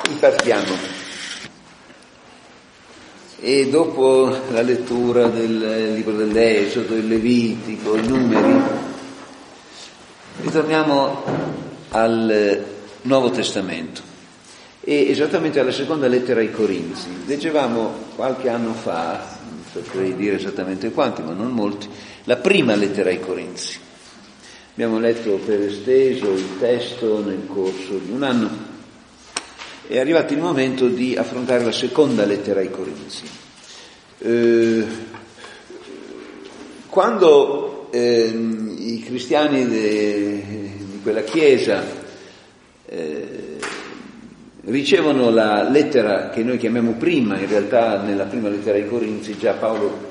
Partiamo. E dopo la lettura del libro dell'Esodo, il Levitico, i Numeri, ritorniamo al Nuovo Testamento e esattamente alla seconda lettera ai Corinzi. Leggevamo qualche anno fa, non saprei dire esattamente quanti, ma non molti, la prima lettera ai Corinzi. Abbiamo letto per esteso il testo nel corso di un anno. È arrivato il momento di affrontare la seconda lettera ai Corinzi. Quando i cristiani di quella chiesa ricevono la lettera che noi chiamiamo prima, in realtà nella prima lettera ai Corinzi già Paolo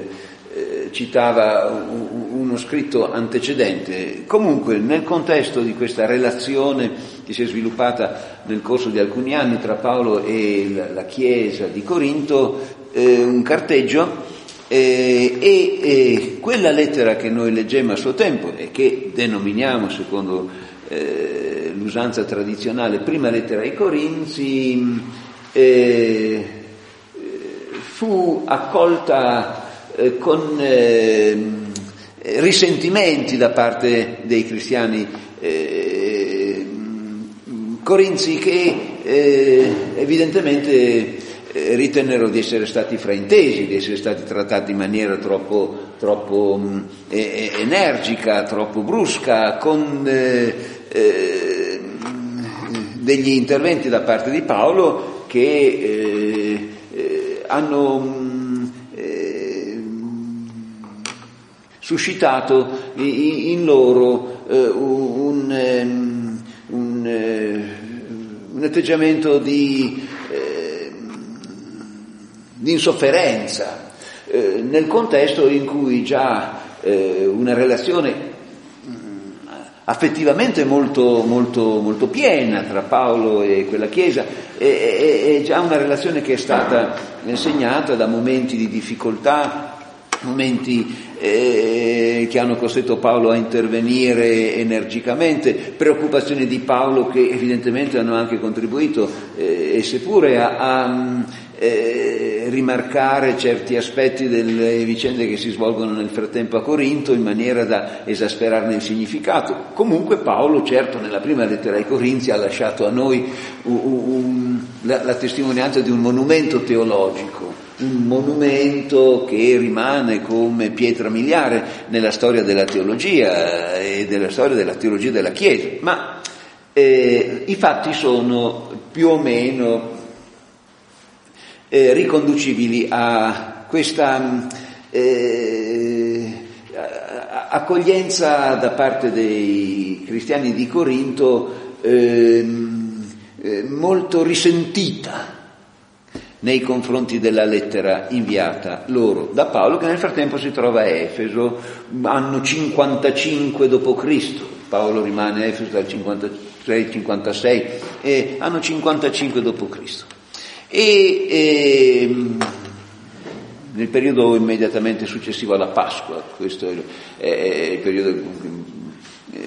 citava uno scritto antecedente. Comunque nel contesto di questa relazione che si è sviluppata nel corso di alcuni anni tra Paolo e la chiesa di Corinto, un carteggio, e quella lettera che noi leggemmo a suo tempo e che denominiamo secondo l'usanza tradizionale prima lettera ai Corinzi, fu accolta con risentimenti da parte dei cristiani corinzi che evidentemente ritennero di essere stati fraintesi, di essere stati trattati in maniera troppo energica, troppo brusca, con degli interventi da parte di Paolo che hanno suscitato in loro un atteggiamento di insofferenza nel contesto in cui già una relazione affettivamente molto piena tra Paolo e quella chiesa è già una relazione che è stata segnata da momenti di difficoltà, momenti che hanno costretto Paolo a intervenire energicamente, preoccupazioni di Paolo che evidentemente hanno anche contribuito e seppure a rimarcare certi aspetti delle vicende che si svolgono nel frattempo a Corinto in maniera da esasperarne il significato. Comunque Paolo, certo, nella prima lettera ai Corinzi ha lasciato a noi la testimonianza di un monumento teologico, un monumento che rimane come pietra miliare nella storia della teologia e della storia della teologia della Chiesa, ma i fatti sono più o meno riconducibili a questa accoglienza da parte dei cristiani di Corinto molto risentita nei confronti della lettera inviata loro da Paolo, che nel frattempo si trova a Efeso, anno 55 d.C. Paolo rimane a Efeso dal 53-56, anno 55 d.C. E nel periodo immediatamente successivo alla Pasqua, questo è il periodo in cui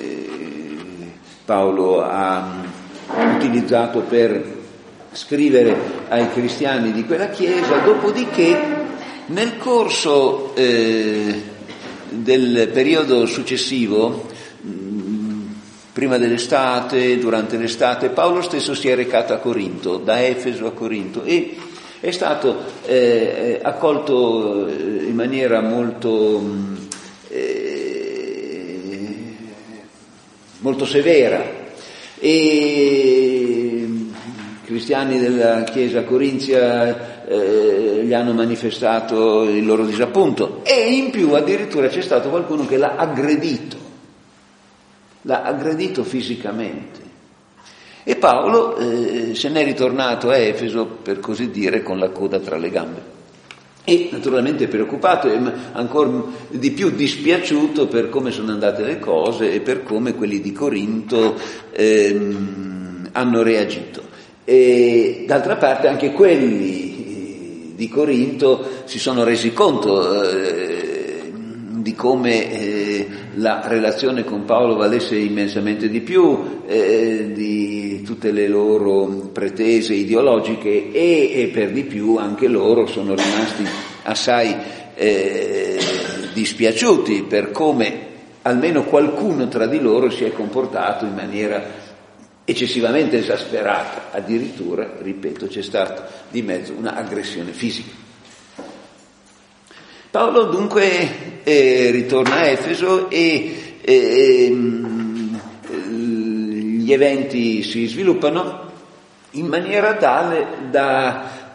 Paolo ha utilizzato per scrivere ai cristiani di quella chiesa. Dopodiché nel corso del periodo successivo, prima dell'estate, durante l'estate, Paolo stesso si è recato a Corinto, da Efeso a Corinto, e è stato accolto in maniera molto severa, e cristiani della chiesa corinzia gli hanno manifestato il loro disappunto, e in più addirittura c'è stato qualcuno che l'ha aggredito fisicamente. E Paolo se n'è ritornato a Efeso, per così dire, con la coda tra le gambe, e naturalmente preoccupato e ancora di più dispiaciuto per come sono andate le cose e per come quelli di Corinto hanno reagito. E d'altra parte anche quelli di Corinto si sono resi conto di come la relazione con Paolo valesse immensamente di più di tutte le loro pretese ideologiche e per di più anche loro sono rimasti assai dispiaciuti per come almeno qualcuno tra di loro si è comportato in maniera eccessivamente esasperata, addirittura, ripeto, c'è stata di mezzo una aggressione fisica. Paolo dunque ritorna a Efeso e gli eventi si sviluppano in maniera tale da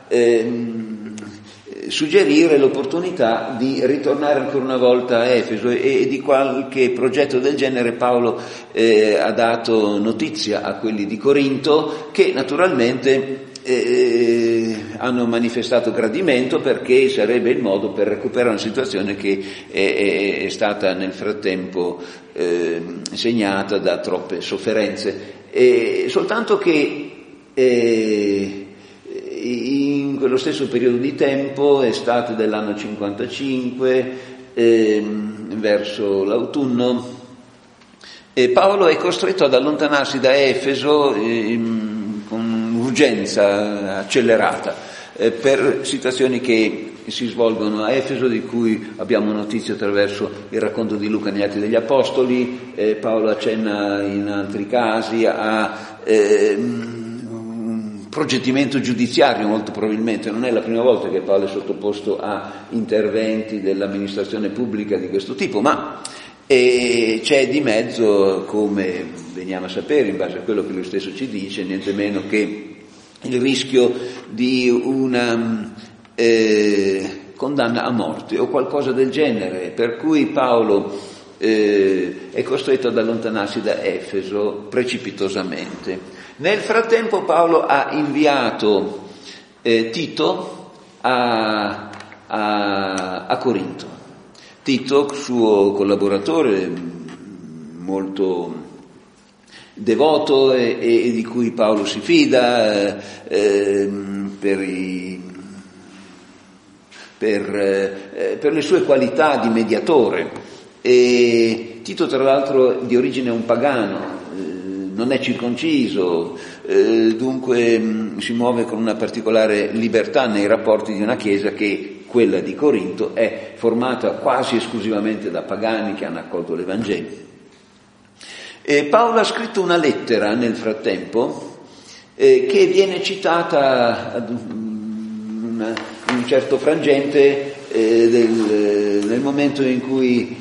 suggerire l'opportunità di ritornare ancora una volta a Efeso, e di qualche progetto del genere Paolo ha dato notizia a quelli di Corinto, che naturalmente hanno manifestato gradimento, perché sarebbe il modo per recuperare una situazione che è stata nel frattempo segnata da troppe sofferenze. Soltanto che in quello stesso periodo di tempo, estate dell'anno 55, verso l'autunno, Paolo è costretto ad allontanarsi da Efeso con urgenza accelerata per situazioni che si svolgono a Efeso, di cui abbiamo notizia attraverso il racconto di Luca negli Atti degli Apostoli. Paolo accenna in altri casi a progettimento giudiziario, molto probabilmente. Non è la prima volta che Paolo è sottoposto a interventi dell'amministrazione pubblica di questo tipo, ma c'è di mezzo, come veniamo a sapere in base a quello che lui stesso ci dice, niente meno che il rischio di una condanna a morte o qualcosa del genere, per cui Paolo è costretto ad allontanarsi da Efeso precipitosamente. Nel frattempo Paolo ha inviato Tito a Corinto. Tito, suo collaboratore molto devoto e di cui Paolo si fida per le sue qualità di mediatore. E Tito, tra l'altro, di origine un pagano, non è circonciso, dunque si muove con una particolare libertà nei rapporti di una chiesa che, quella di Corinto, è formata quasi esclusivamente da pagani che hanno accolto l'Evangelo. Paolo ha scritto una lettera nel frattempo che viene citata in un certo frangente nel momento in cui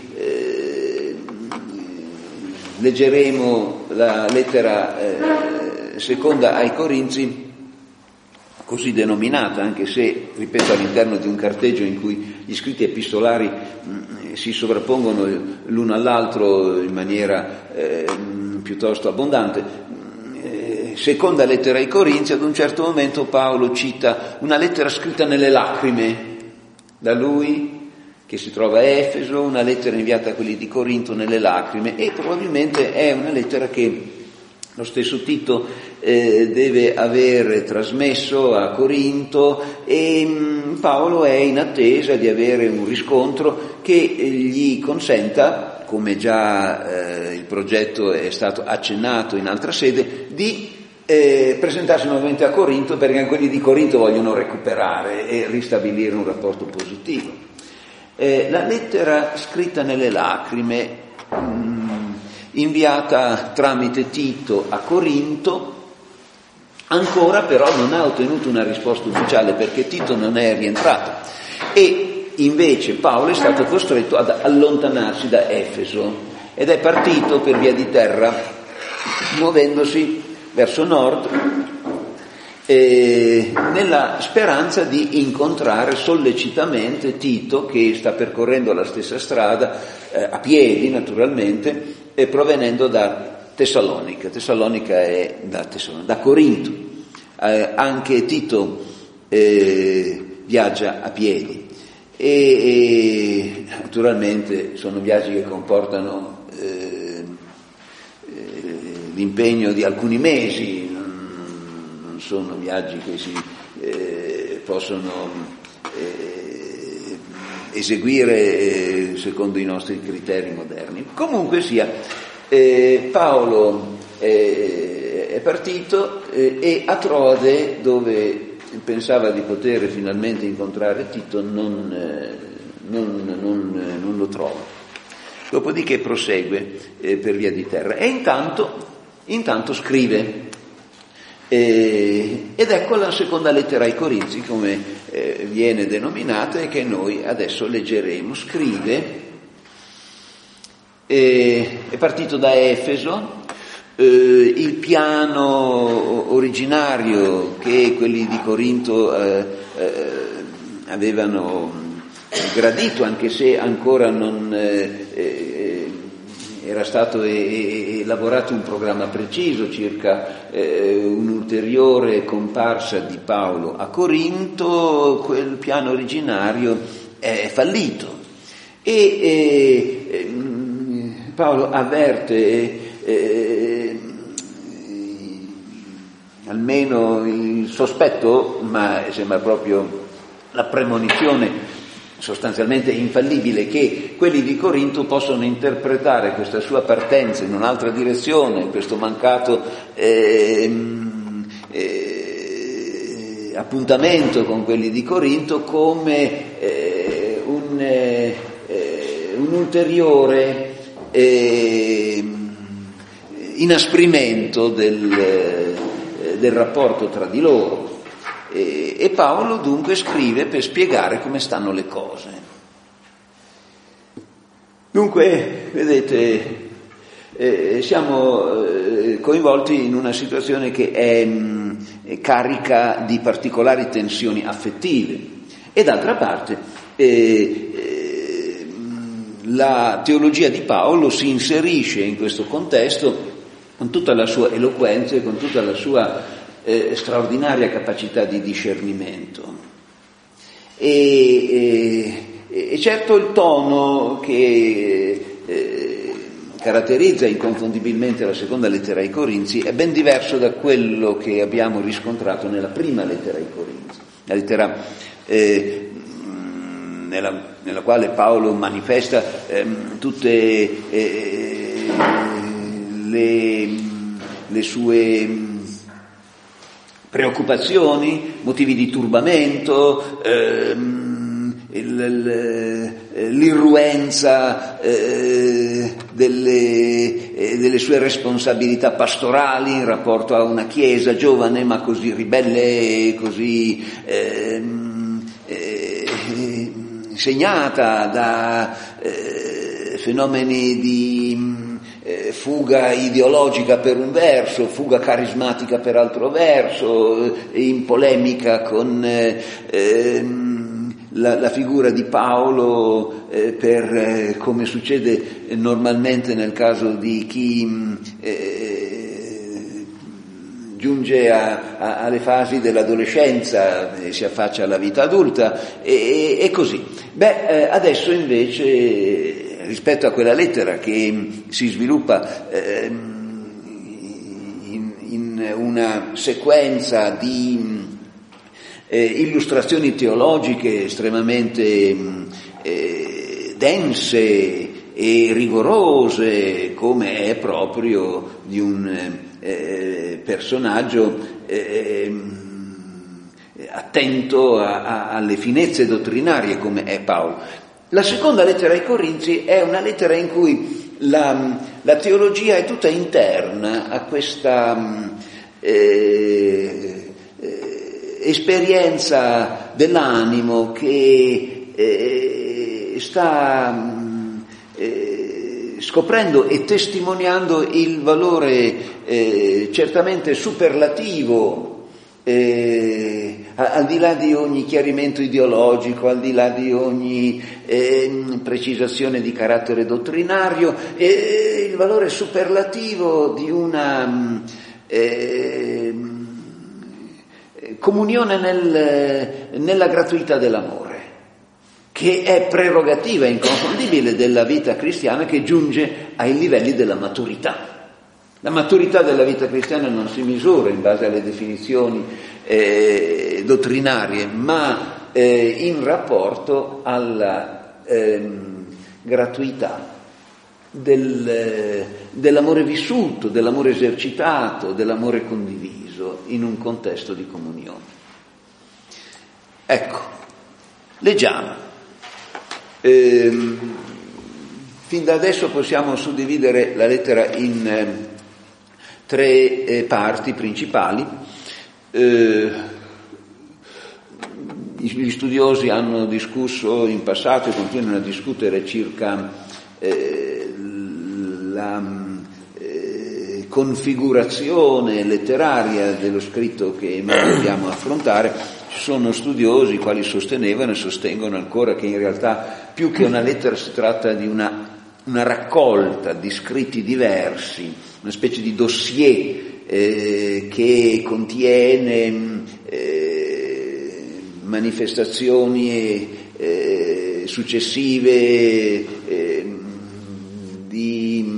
leggeremo la lettera seconda ai Corinzi, così denominata, anche se, ripeto, all'interno di un carteggio in cui gli scritti epistolari si sovrappongono l'uno all'altro in maniera piuttosto abbondante. Seconda lettera ai Corinzi, ad un certo momento Paolo cita una lettera scritta nelle lacrime da lui, che si trova a Efeso, una lettera inviata a quelli di Corinto nelle lacrime, e probabilmente è una lettera che lo stesso Tito deve aver trasmesso a Corinto, e Paolo è in attesa di avere un riscontro che gli consenta, come già il progetto è stato accennato in altra sede, di presentarsi nuovamente a Corinto, perché anche quelli di Corinto vogliono recuperare e ristabilire un rapporto positivo. La lettera scritta nelle lacrime, inviata tramite Tito a Corinto, ancora però non ha ottenuto una risposta ufficiale, perché Tito non è rientrato, e invece Paolo è stato costretto ad allontanarsi da Efeso ed è partito per via di terra, muovendosi verso nord, nella speranza di incontrare sollecitamente Tito, che sta percorrendo la stessa strada, a piedi naturalmente, provenendo da Tessalonica. Tessalonica è da Corinto. Anche Tito viaggia a piedi e naturalmente sono viaggi che comportano l'impegno di alcuni mesi. Non sono viaggi che si possono eseguire secondo i nostri criteri moderni. Comunque sia, Paolo è partito e a Troade, dove pensava di poter finalmente incontrare Tito, non lo trova. Dopodiché prosegue per via di terra e intanto scrive. Ed ecco la seconda lettera ai Corinzi, come viene denominata e che noi adesso leggeremo. Scrive, è partito da Efeso. Il piano originario che quelli di Corinto avevano gradito, anche se ancora non era stato elaborato un programma preciso circa un'ulteriore comparsa di Paolo a Corinto, quel piano originario è fallito e Paolo avverte almeno il sospetto, ma sembra proprio la premonizione sostanzialmente infallibile, che quelli di Corinto possono interpretare questa sua partenza in un'altra direzione, questo mancato appuntamento con quelli di Corinto, come un ulteriore inasprimento del rapporto tra di loro. E Paolo dunque scrive per spiegare come stanno le cose. Dunque, vedete, siamo coinvolti in una situazione che è carica di particolari tensioni affettive e d'altra parte la teologia di Paolo si inserisce in questo contesto con tutta la sua eloquenza e con tutta la sua straordinaria capacità di discernimento. E certo il tono che caratterizza inconfondibilmente la seconda lettera ai Corinzi è ben diverso da quello che abbiamo riscontrato nella prima lettera ai Corinzi, la lettera nella quale Paolo manifesta tutte le sue preoccupazioni, motivi di turbamento, l'irruenza delle sue responsabilità pastorali in rapporto a una chiesa giovane ma così ribelle, così segnata da fenomeni di fuga ideologica per un verso, fuga carismatica per altro verso, in polemica con la figura di Paolo per come succede normalmente nel caso di chi giunge alle fasi dell'adolescenza e si affaccia alla vita adulta e così. Adesso invece, rispetto a quella lettera che si sviluppa in una sequenza di illustrazioni teologiche estremamente dense e rigorose, come è proprio di un personaggio attento alle finezze dottrinarie come è Paolo. La seconda lettera ai Corinzi è una lettera in cui la teologia è tutta interna a questa esperienza dell'animo che sta scoprendo e testimoniando il valore certamente superlativo, al di là di ogni chiarimento ideologico, al di là di ogni precisazione di carattere dottrinario, il valore superlativo di una comunione nella gratuità dell'amore, che è prerogativa inconfondibile della vita cristiana, che giunge ai livelli della maturità. La maturità della vita cristiana non si misura in base alle definizioni dottrinarie, ma in rapporto alla gratuità dell'amore vissuto, dell'amore esercitato, dell'amore condiviso in un contesto di comunione. Ecco, leggiamo. Fin da adesso possiamo suddividere la lettera in tre parti principali. Gli studiosi hanno discusso in passato e continuano a discutere circa la configurazione letteraria dello scritto che noi dobbiamo affrontare. Ci sono studiosi quali sostenevano e sostengono ancora che in realtà più che una lettera si tratta di una raccolta di scritti diversi, una specie di dossier che contiene manifestazioni successive di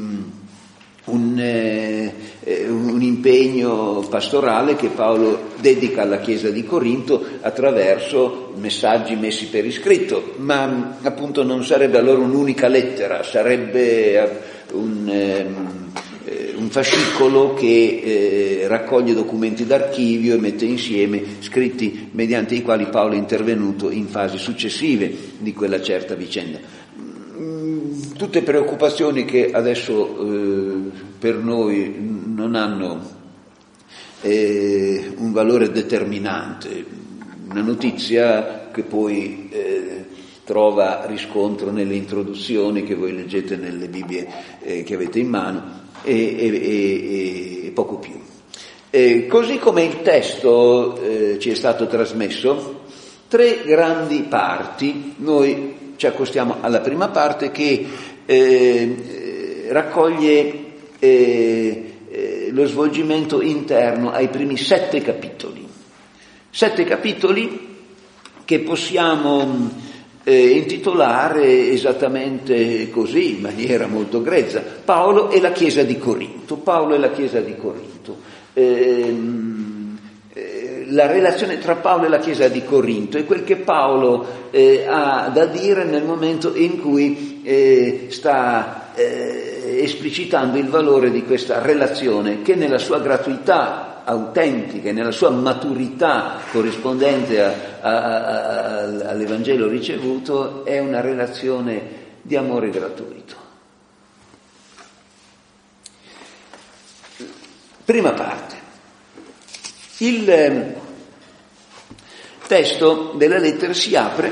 un impegno pastorale che Paolo dedica alla Chiesa di Corinto attraverso messaggi messi per iscritto, ma appunto non sarebbe allora un'unica lettera, sarebbe un fascicolo che raccoglie documenti d'archivio e mette insieme scritti mediante i quali Paolo è intervenuto in fasi successive di quella certa vicenda. Tutte preoccupazioni che adesso per noi non hanno un valore determinante, una notizia che poi trova riscontro nelle introduzioni che voi leggete nelle Bibbie che avete in mano e poco più. Così come il testo ci è stato trasmesso, tre grandi parti. Noi ci accostiamo alla prima parte che raccoglie lo svolgimento interno ai primi 7 capitoli. 7 capitoli che possiamo intitolare esattamente così, in maniera molto grezza: Paolo e la Chiesa di Corinto. Paolo e la Chiesa di Corinto. La relazione tra Paolo e la Chiesa di Corinto è quel che Paolo ha da dire nel momento in cui sta esplicitando il valore di questa relazione che nella sua gratuità autentica e nella sua maturità corrispondente all'Evangelo ricevuto è una relazione di amore gratuito. Prima parte. Il testo della lettera si apre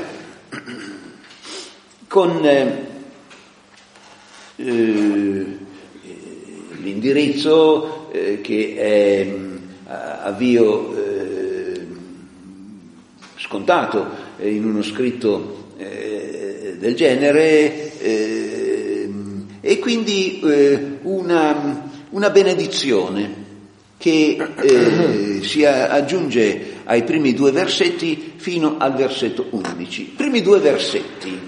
con l'indirizzo che è avvio scontato in uno scritto del genere e quindi una benedizione che si aggiunge ai primi 2 versetti fino al versetto 11. Primi 2 versetti.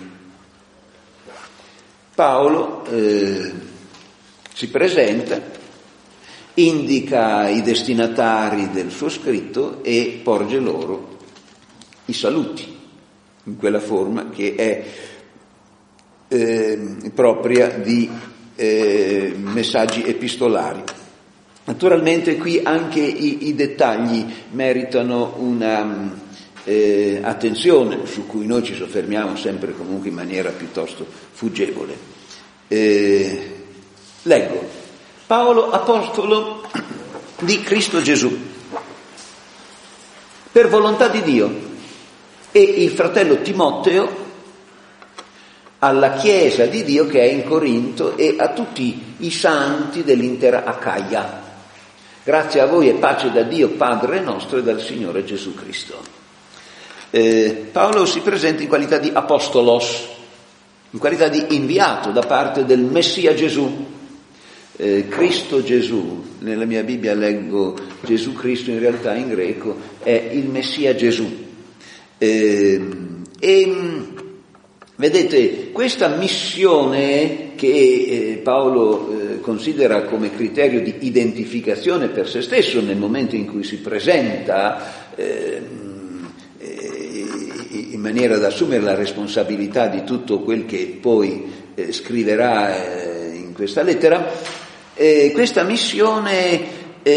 Paolo si presenta, indica i destinatari del suo scritto e porge loro i saluti, in quella forma che è propria di messaggi epistolari. Naturalmente qui anche i dettagli meritano una attenzione su cui noi ci soffermiamo sempre comunque in maniera piuttosto fuggevole. Leggo: Paolo, apostolo di Cristo Gesù, per volontà di Dio, e il fratello Timoteo alla Chiesa di Dio che è in Corinto e a tutti i santi dell'intera Acaia. Grazie a voi e pace da Dio Padre nostro e dal Signore Gesù Cristo. Paolo si presenta in qualità di apostolos, in qualità di inviato da parte del Messia Gesù. Cristo Gesù, nella mia Bibbia leggo Gesù Cristo, in realtà in greco è il Messia Gesù. Vedete, questa missione che Paolo considera come criterio di identificazione per se stesso nel momento in cui si presenta in maniera da assumere la responsabilità di tutto quel che poi scriverà in questa lettera. Questa missione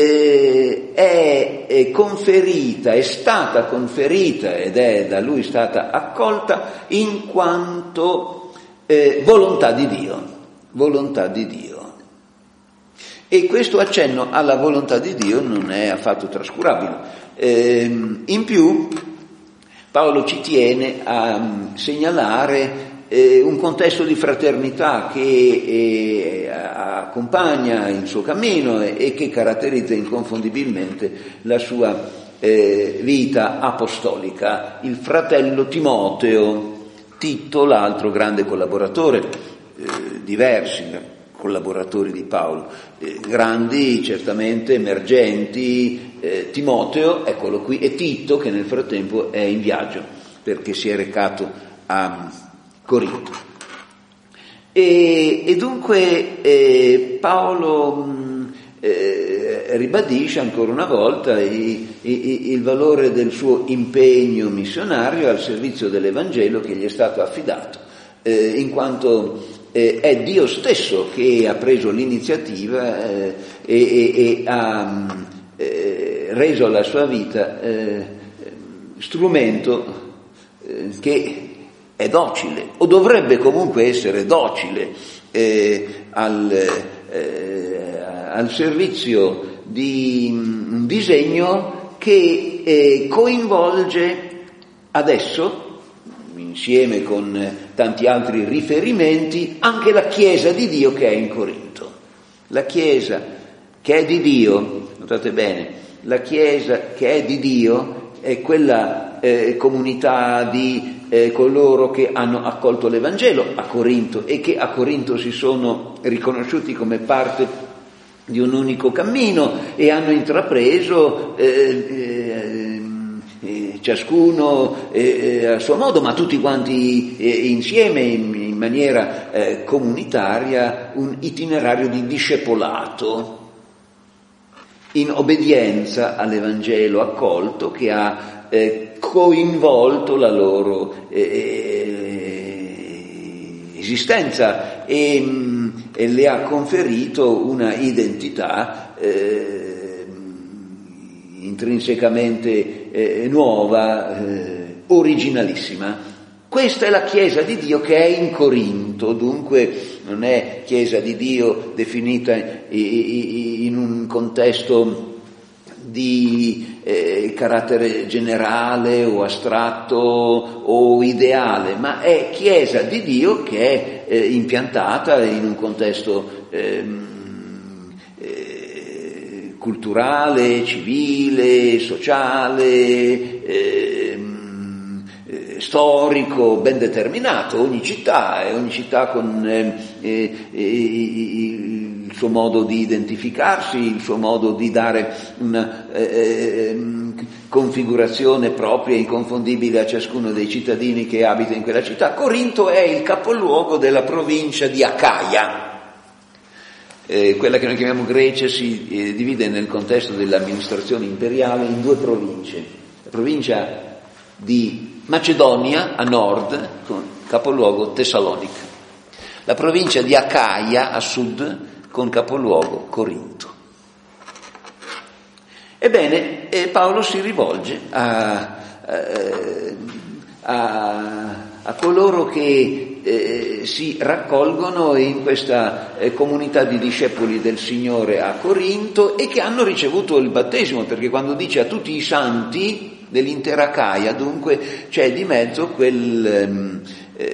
è conferita, è stata conferita ed è da lui stata accolta in quanto volontà di Dio. E questo accenno alla volontà di Dio non è affatto trascurabile. In più, Paolo ci tiene a segnalare un contesto di fraternità che accompagna il suo cammino e che caratterizza inconfondibilmente la sua vita apostolica. Il fratello Timoteo, Tito, l'altro grande collaboratore, diversi collaboratori di Paolo, grandi, certamente emergenti, Timoteo, eccolo qui, e Tito che nel frattempo è in viaggio perché si è recato a Corinto. E dunque Paolo ribadisce ancora una volta il valore del suo impegno missionario al servizio dell'Evangelo che gli è stato affidato, in quanto è Dio stesso che ha preso l'iniziativa e ha reso la sua vita strumento che è docile, o dovrebbe comunque essere docile, al servizio di un disegno che coinvolge adesso, insieme con tanti altri riferimenti, anche la Chiesa di Dio che è in Corinto. La Chiesa che è di Dio, notate bene, la Chiesa che è di Dio è quella comunità di coloro che hanno accolto l'Evangelo a Corinto e che a Corinto si sono riconosciuti come parte di un unico cammino e hanno intrapreso ciascuno a suo modo, ma tutti quanti insieme in maniera comunitaria, un itinerario di discepolato in obbedienza all'Evangelo accolto che ha coinvolto la loro esistenza e le ha conferito una identità intrinsecamente nuova, originalissima. Questa è la Chiesa di Dio che è in Corinto, dunque non è Chiesa di Dio definita in un contesto di carattere generale o astratto o ideale, ma è Chiesa di Dio che è impiantata in un contesto culturale, civile, sociale, storico, ben determinato. Ogni città con il suo modo di identificarsi, il suo modo di dare una configurazione propria e inconfondibile a ciascuno dei cittadini che abita in quella città. Corinto è il capoluogo della provincia di Acaia. Quella che noi chiamiamo Grecia si divide nel contesto dell'amministrazione imperiale in due province. La provincia di Macedonia a nord, con capoluogo Tessalonica. La provincia di Acaia a sud, con capoluogo Corinto. Ebbene, Paolo si rivolge a coloro che si raccolgono in questa comunità di discepoli del Signore a Corinto e che hanno ricevuto il battesimo, perché quando dice a tutti i santi dell'intera Acaia, dunque c'è di mezzo quel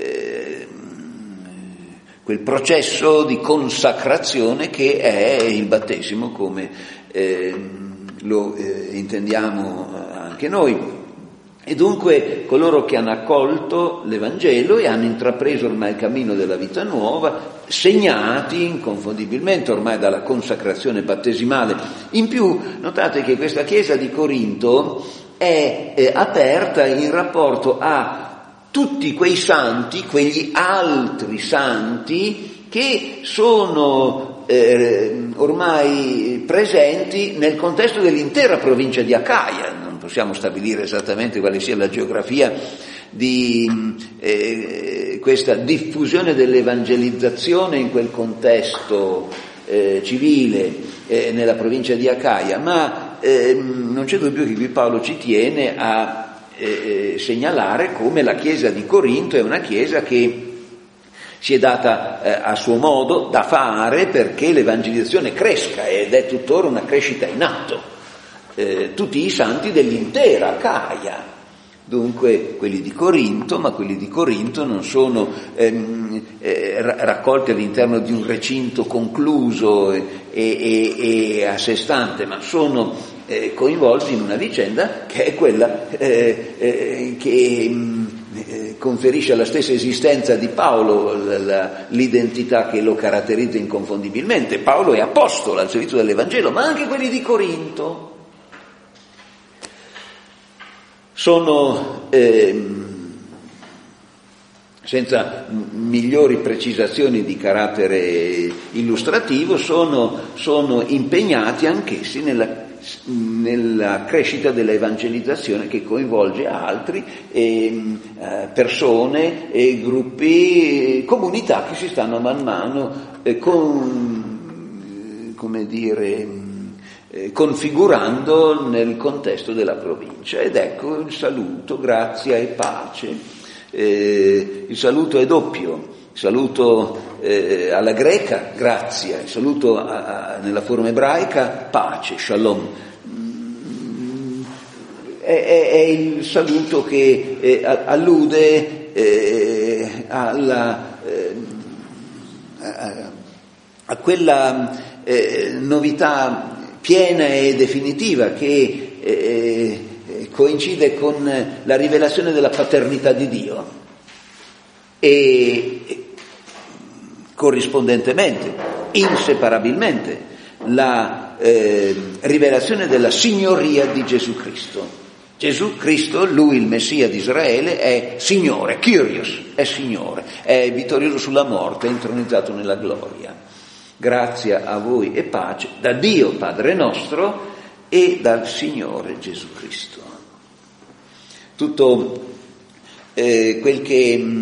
processo di consacrazione che è il battesimo, come lo intendiamo anche noi. E dunque coloro che hanno accolto l'Evangelo e hanno intrapreso ormai il cammino della vita nuova, segnati inconfondibilmente ormai dalla consacrazione battesimale. In più, notate che questa chiesa di Corinto è aperta in rapporto a tutti quei santi, quegli altri santi che sono ormai presenti nel contesto dell'intera provincia di Acaia. Non possiamo stabilire esattamente quale sia la geografia questa diffusione dell'evangelizzazione in quel contesto civile nella provincia di Acaia, ma non c'è dubbio che qui Paolo ci tiene a segnalare come la chiesa di Corinto è una chiesa che si è data a suo modo da fare perché l'evangelizzazione cresca, ed è tuttora una crescita in atto. Tutti i santi dell'intera Acaia, dunque quelli di Corinto, ma quelli di Corinto non sono raccolti all'interno di un recinto concluso e a sé stante, ma sono coinvolti in una vicenda che è quella che conferisce alla stessa esistenza di Paolo l'identità che lo caratterizza inconfondibilmente. Paolo è apostolo al servizio dell'Evangelo, ma anche quelli di Corinto sono, senza migliori precisazioni di carattere illustrativo, sono impegnati anch'essi nella crescita dell'evangelizzazione che coinvolge altri, persone, gruppi, comunità che si stanno man mano configurando nel contesto della provincia. Ed ecco il saluto, grazia e pace. Il saluto è doppio. Il saluto alla greca, grazia, il saluto nella forma ebraica, pace, shalom. È il saluto che allude a quella novità piena e definitiva che coincide con la rivelazione della paternità di Dio e corrispondentemente, inseparabilmente, la rivelazione della signoria di Gesù Cristo. Gesù Cristo, lui il Messia di Israele, è Signore, Kyrios, è Signore, è vittorioso sulla morte, è intronizzato nella gloria. Grazia a voi e pace da Dio Padre nostro e dal Signore Gesù Cristo. Tutto quel che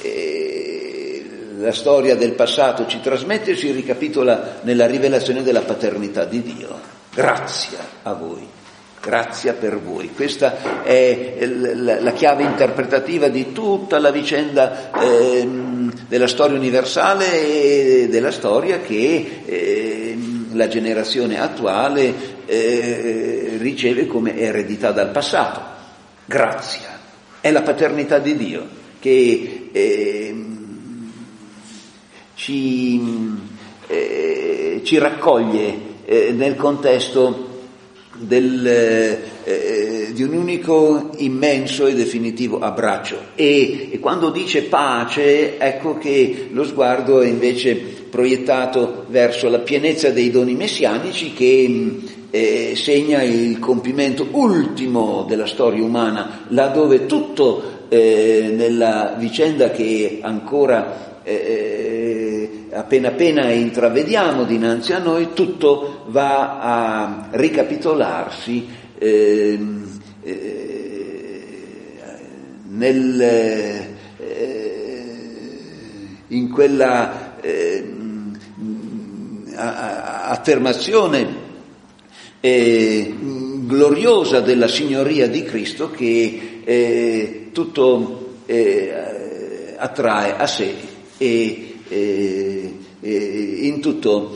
la storia del passato ci trasmette si ricapitola nella rivelazione della paternità di Dio. Grazia a voi, grazia per voi. Questa è la chiave interpretativa di tutta la vicenda della storia universale e della storia che la generazione attuale riceve come eredità dal passato. Grazia è la paternità di Dio che ci raccoglie nel contesto di un unico, immenso e definitivo abbraccio. E quando dice pace, ecco che lo sguardo è invece proiettato verso la pienezza dei doni messianici che segna il compimento ultimo della storia umana, laddove tutto nella vicenda che ancora appena intravediamo dinanzi a noi, tutto va a ricapitolarsi in quella affermazione gloriosa della signoria di Cristo che tutto attrae a sé e in tutto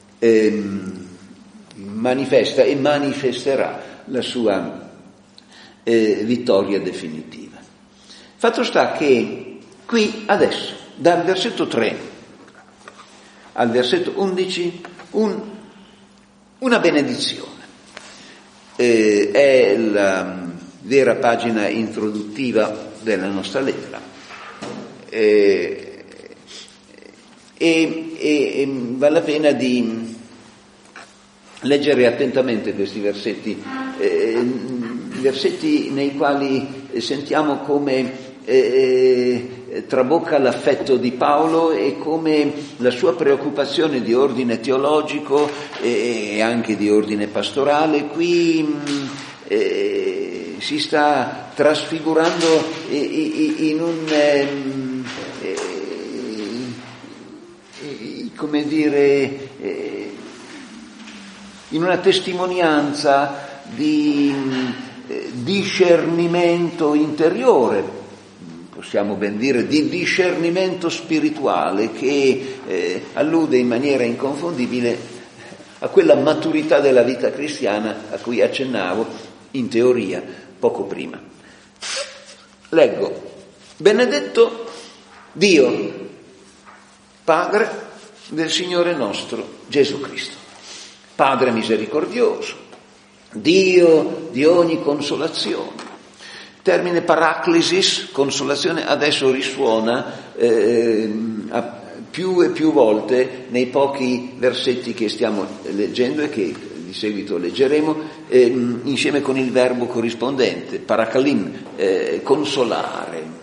manifesta e manifesterà la sua vittoria definitiva. Fatto sta che qui adesso, dal versetto 3 al versetto 11, una benedizione. È la vera pagina introduttiva della nostra lettera. E vale la pena di leggere attentamente questi versetti, versetti nei quali sentiamo come trabocca l'affetto di Paolo e come la sua preoccupazione di ordine teologico e anche di ordine pastorale qui si sta trasfigurando in un come dire, in una testimonianza di discernimento interiore, possiamo ben dire di discernimento spirituale, che allude in maniera inconfondibile a quella maturità della vita cristiana a cui accennavo in teoria poco prima. Leggo: benedetto Dio, Padre del Signore nostro Gesù Cristo, Padre misericordioso, Dio di ogni consolazione. Termine paraclesis, consolazione, adesso risuona più e più volte nei pochi versetti che stiamo leggendo e che di seguito leggeremo, insieme con il verbo corrispondente, parakalim, consolare.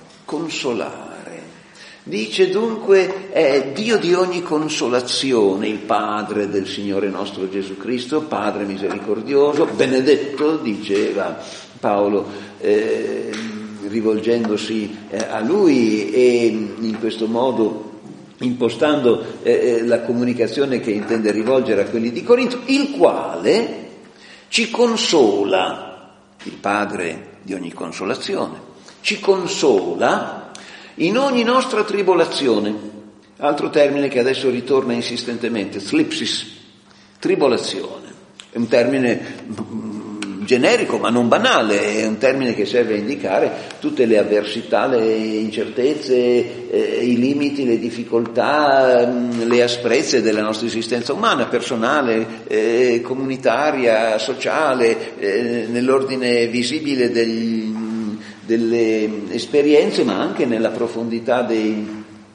Dice dunque, è Dio di ogni consolazione, il Padre del Signore nostro Gesù Cristo, Padre misericordioso, benedetto, diceva Paolo, rivolgendosi a Lui e in questo modo impostando la comunicazione che intende rivolgere a quelli di Corinto, il quale ci consola, il Padre di ogni consolazione, ci consola in ogni nostra tribolazione, altro termine che adesso ritorna insistentemente, thlipsis, tribolazione, è un termine generico ma non banale, è un termine che serve a indicare tutte le avversità, le incertezze, i limiti, le difficoltà, le asprezze della nostra esistenza umana, personale, comunitaria, sociale, nell'ordine visibile delle esperienze, ma anche nella profondità dei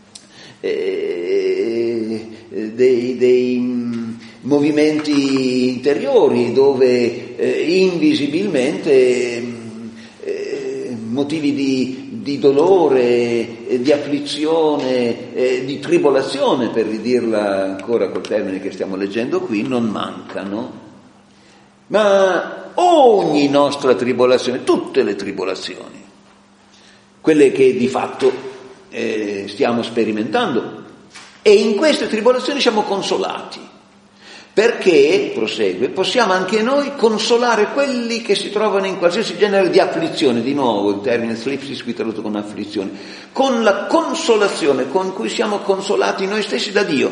movimenti interiori, dove invisibilmente motivi di dolore, di afflizione, di tribolazione, per ridirla ancora col termine che stiamo leggendo qui, non mancano. Ma ogni nostra tribolazione, tutte le tribolazioni, quelle che di fatto stiamo sperimentando, e in queste tribolazioni siamo consolati, perché, prosegue, possiamo anche noi consolare quelli che si trovano in qualsiasi genere di afflizione, di nuovo il termine thlipsis qui tradotto con afflizione, con la consolazione con cui siamo consolati noi stessi da Dio.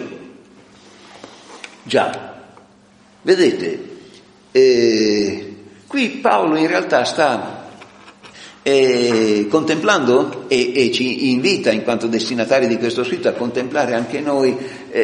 Già, vedete, qui Paolo in realtà sta contemplando e ci invita in quanto destinatari di questo scritto a contemplare anche noi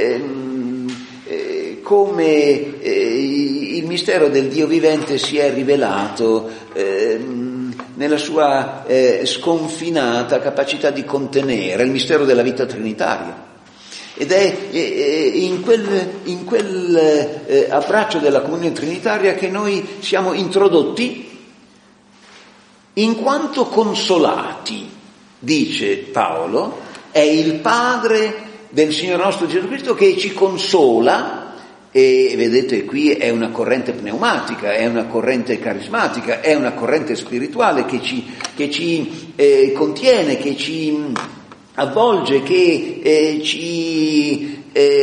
come il mistero del Dio vivente si è rivelato nella sua sconfinata capacità di contenere, il mistero della vita trinitaria. Ed è in quel abbraccio della comunione trinitaria che noi siamo introdotti in quanto consolati, dice Paolo, è il Padre del Signore nostro Gesù Cristo che ci consola, e vedete qui è una corrente pneumatica, è una corrente carismatica, è una corrente spirituale che ci contiene, che ci avvolge, che ci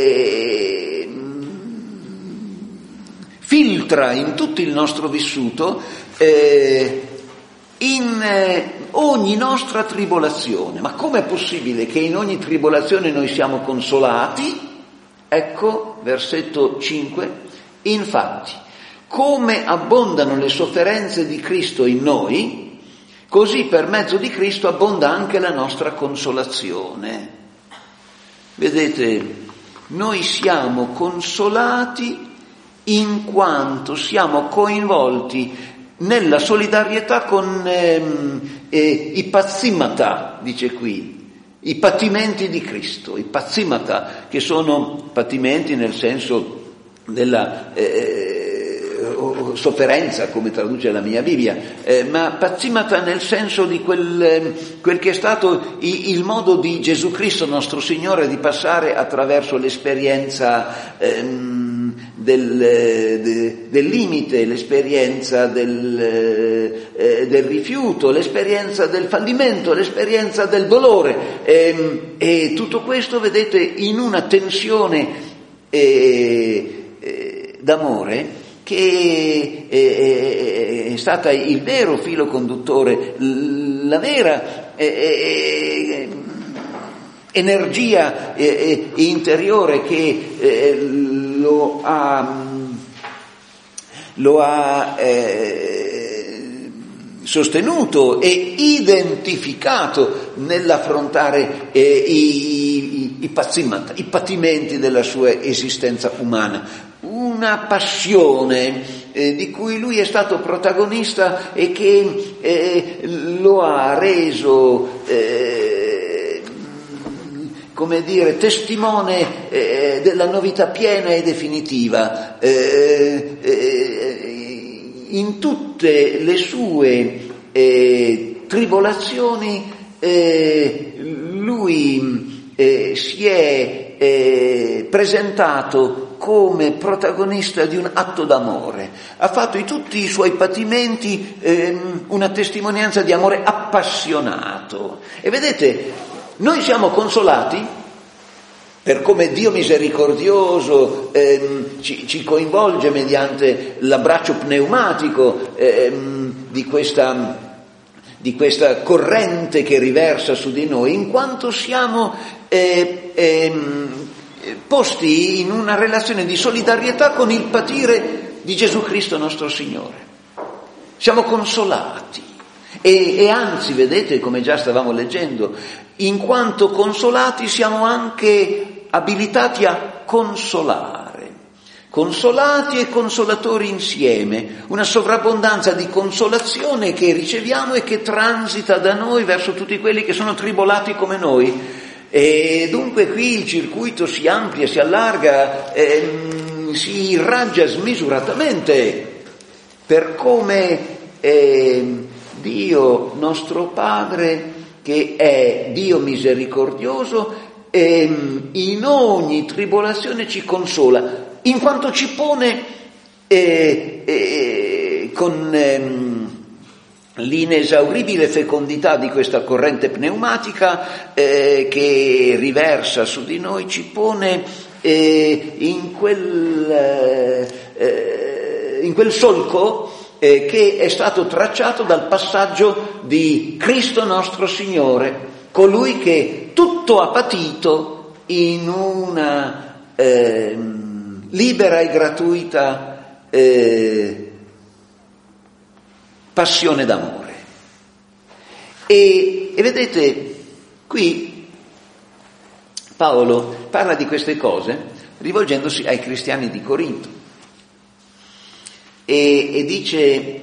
filtra in tutto il nostro vissuto in ogni nostra tribolazione. Ma com'è possibile che in ogni tribolazione noi siamo consolati? Ecco, versetto 5, infatti, come abbondano le sofferenze di Cristo in noi, così per mezzo di Cristo abbonda anche la nostra consolazione. Vedete, noi siamo consolati in quanto siamo coinvolti nella solidarietà con i pazzimata, dice qui, i patimenti di Cristo, i pazzimata, che sono patimenti nel senso della sofferenza, come traduce la mia Bibbia, ma pazzimata nel senso di quel che è stato il modo di Gesù Cristo nostro Signore di passare attraverso l'esperienza del limite, l'esperienza del rifiuto, l'esperienza del fallimento, l'esperienza del dolore, e tutto questo, vedete, in una tensione d'amore che è stata il vero filo conduttore, la vera energia interiore che lo ha sostenuto e identificato nell'affrontare i patimenti della sua esistenza umana. Una passione di cui lui è stato protagonista e che lo ha reso come dire, testimone della novità piena e definitiva. In tutte le sue tribolazioni lui si è presentato come protagonista di un atto d'amore. Ha fatto di tutti i suoi patimenti una testimonianza di amore appassionato. E vedete, noi siamo consolati per come Dio misericordioso ci coinvolge mediante l'abbraccio pneumatico di questa corrente che riversa su di noi, in quanto siamo posti in una relazione di solidarietà con il patire di Gesù Cristo nostro Signore. Siamo consolati e anzi, vedete, come già stavamo leggendo, in quanto consolati siamo anche abilitati a consolare, consolati e consolatori insieme, una sovrabbondanza di consolazione che riceviamo e che transita da noi verso tutti quelli che sono tribolati come noi. E dunque qui il circuito si amplia, si allarga, si irraggia smisuratamente per come Dio nostro Padre, che è Dio misericordioso, in ogni tribolazione ci consola, in quanto ci pone con l'inesauribile fecondità di questa corrente pneumatica che riversa su di noi, ci pone in quel solco che è stato tracciato dal passaggio di Cristo nostro Signore, colui che tutto ha patito in una libera e gratuita passione d'amore. E vedete, qui Paolo parla di queste cose rivolgendosi ai cristiani di Corinto e dice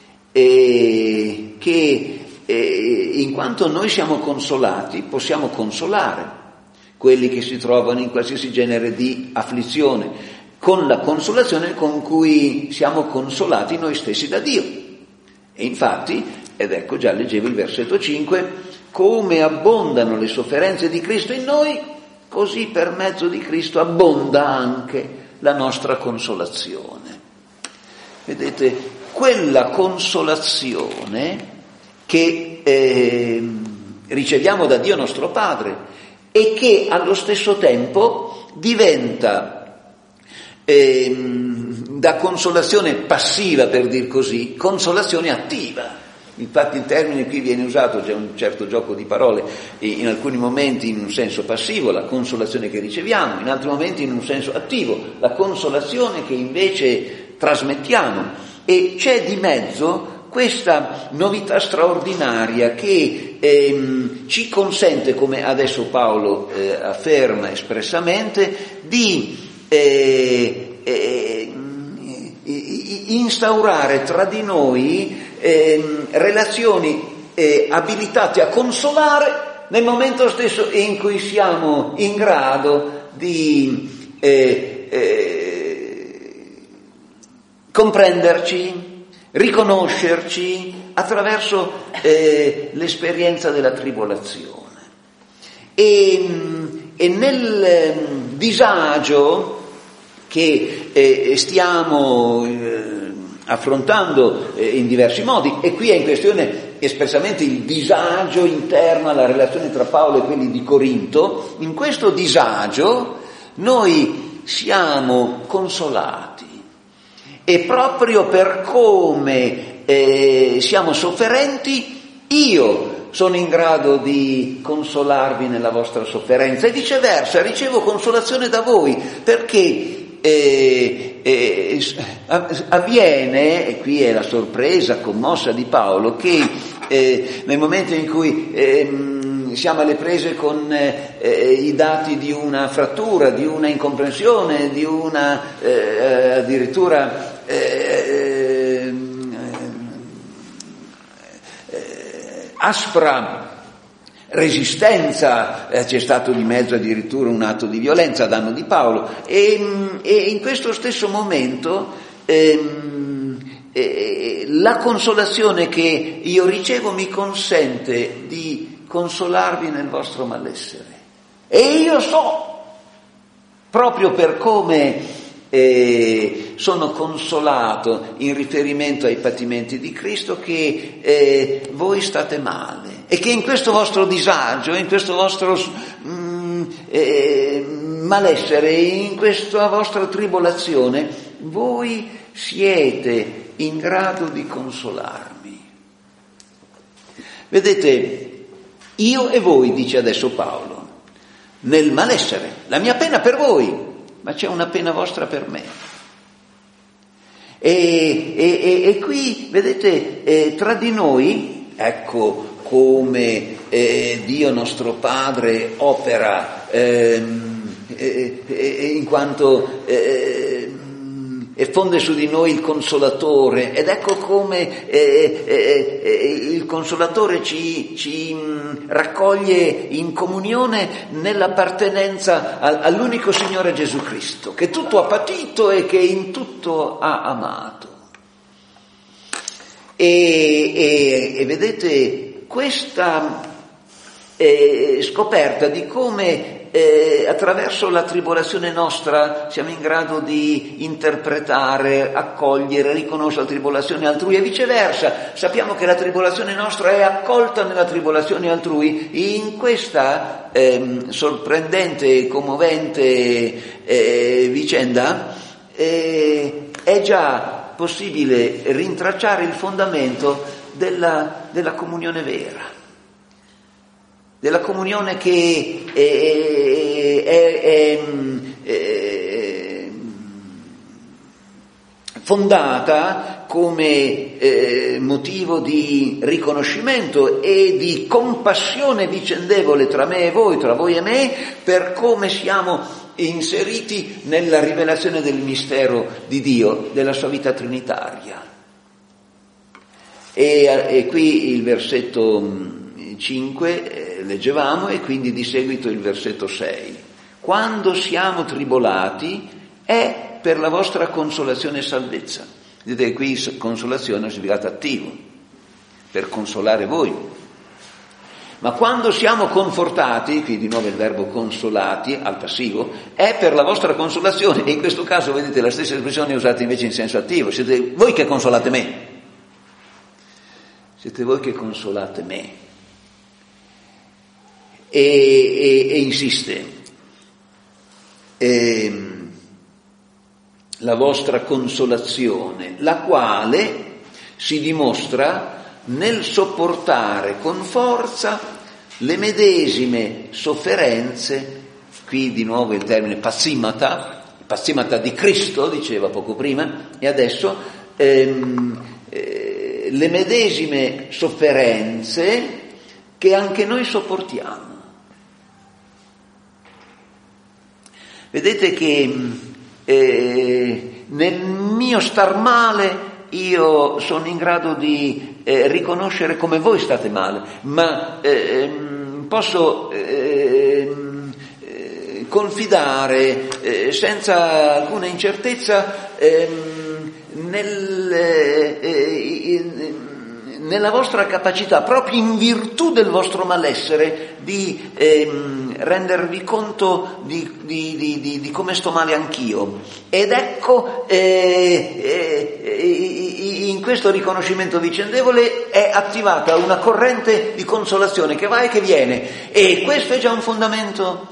che in quanto noi siamo consolati, possiamo consolare quelli che si trovano in qualsiasi genere di afflizione, con la consolazione con cui siamo consolati noi stessi da Dio. E infatti, ed ecco, già leggevo il versetto 5, come abbondano le sofferenze di Cristo in noi, così per mezzo di Cristo abbonda anche la nostra consolazione. Vedete, quella consolazione che riceviamo da Dio nostro Padre e che allo stesso tempo diventa da consolazione passiva, per dir così, consolazione attiva. Infatti il termine qui viene usato, c'è un certo gioco di parole, in alcuni momenti in un senso passivo, la consolazione che riceviamo, in altri momenti in un senso attivo, la consolazione che invece trasmettiamo. E c'è di mezzo questa novità straordinaria che ci consente, come adesso Paolo afferma espressamente, di instaurare tra di noi relazioni abilitate a consolare nel momento stesso in cui siamo in grado di comprenderci, riconoscerci attraverso l'esperienza della tribolazione. E nel disagio che stiamo affrontando in diversi modi, e qui è in questione espressamente il disagio interno alla relazione tra Paolo e quelli di Corinto. In questo disagio noi siamo consolati, e proprio per come siamo sofferenti, io sono in grado di consolarvi nella vostra sofferenza, e viceversa ricevo consolazione da voi, perché avviene, e qui è la sorpresa commossa di Paolo, che nel momento in cui siamo alle prese con i dati di una frattura, di una incomprensione, di una addirittura aspra resistenza, c'è stato di mezzo addirittura un atto di violenza a danno di Paolo, e in questo stesso momento la consolazione che io ricevo mi consente di consolarvi nel vostro malessere, e io so, proprio per come sono consolato in riferimento ai patimenti di Cristo, che voi state male, e che in questo vostro disagio, in questo vostro malessere, in questa vostra tribolazione, voi siete in grado di consolarmi. Vedete, io e voi, dice adesso Paolo, nel malessere, la mia pena per voi, ma c'è una pena vostra per me. E qui, vedete, tra di noi, ecco come Dio nostro Padre opera, in quanto effonde su di noi il Consolatore, ed ecco come il Consolatore ci raccoglie in comunione nell'appartenenza all'unico Signore Gesù Cristo, che tutto ha patito e che in tutto ha amato. E vedete, questa scoperta di come attraverso la tribolazione nostra siamo in grado di interpretare, accogliere, riconoscere la tribolazione altrui, e viceversa, sappiamo che la tribolazione nostra è accolta nella tribolazione altrui. In questa sorprendente e commovente vicenda è già possibile rintracciare il fondamento della comunione vera, della comunione che è fondata come motivo di riconoscimento e di compassione vicendevole tra me e voi, tra voi e me, per come siamo inseriti nella rivelazione del mistero di Dio, della sua vita trinitaria. E qui il versetto 5 leggevamo, e quindi di seguito il versetto 6. Quando siamo tribolati è per la vostra consolazione e salvezza. Vedete, qui consolazione è un significato attivo, per consolare voi. Ma quando siamo confortati, qui di nuovo il verbo consolati al passivo, è per la vostra consolazione, e in questo caso vedete la stessa espressione è usata invece in senso attivo. Siete voi che consolate me. Siete voi che consolate me. E insiste, la vostra consolazione, la quale si dimostra nel sopportare con forza le medesime sofferenze, qui di nuovo il termine pazzimata di Cristo, diceva poco prima, e adesso le medesime sofferenze che anche noi sopportiamo. Vedete che nel mio star male io sono in grado di riconoscere come voi state male, ma posso confidare senza alcuna nella vostra capacità, proprio in virtù del vostro malessere, di rendervi conto di come sto male anch'io. Ed ecco, in questo riconoscimento vicendevole è attivata una corrente di consolazione che va e che viene, e questo è già un fondamento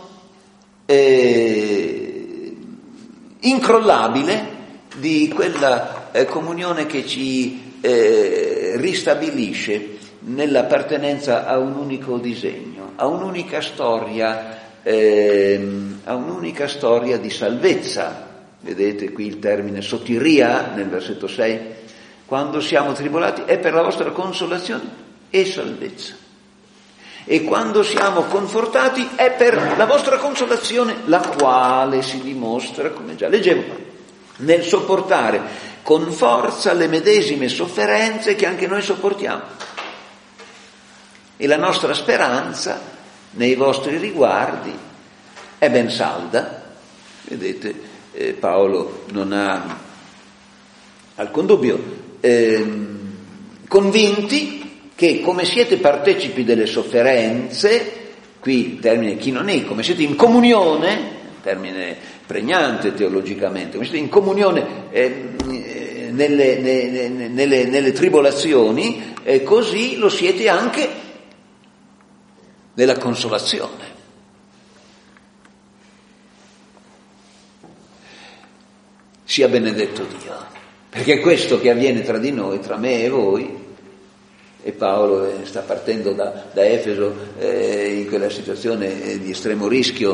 incrollabile di quella comunione che ci ristabilisce nell'appartenenza a un unico disegno, a un'unica storia di salvezza. Vedete qui il termine sotiria nel versetto 6, quando siamo tribolati è per la vostra consolazione e salvezza, e quando siamo confortati è per la vostra consolazione, la quale si dimostra, come già leggevo, nel sopportare con forza le medesime sofferenze che anche noi sopportiamo. E la nostra speranza nei vostri riguardi è ben salda. Vedete, Paolo non ha alcun dubbio, convinti che come siete partecipi delle sofferenze, qui il termine kinonei, come siete in comunione, termine pregnante teologicamente, come siete in comunione nelle tribolazioni, così lo siete anche nella consolazione. Sia benedetto Dio, perché è questo che avviene tra di noi, tra me e voi. E Paolo sta partendo da Efeso in quella situazione di estremo rischio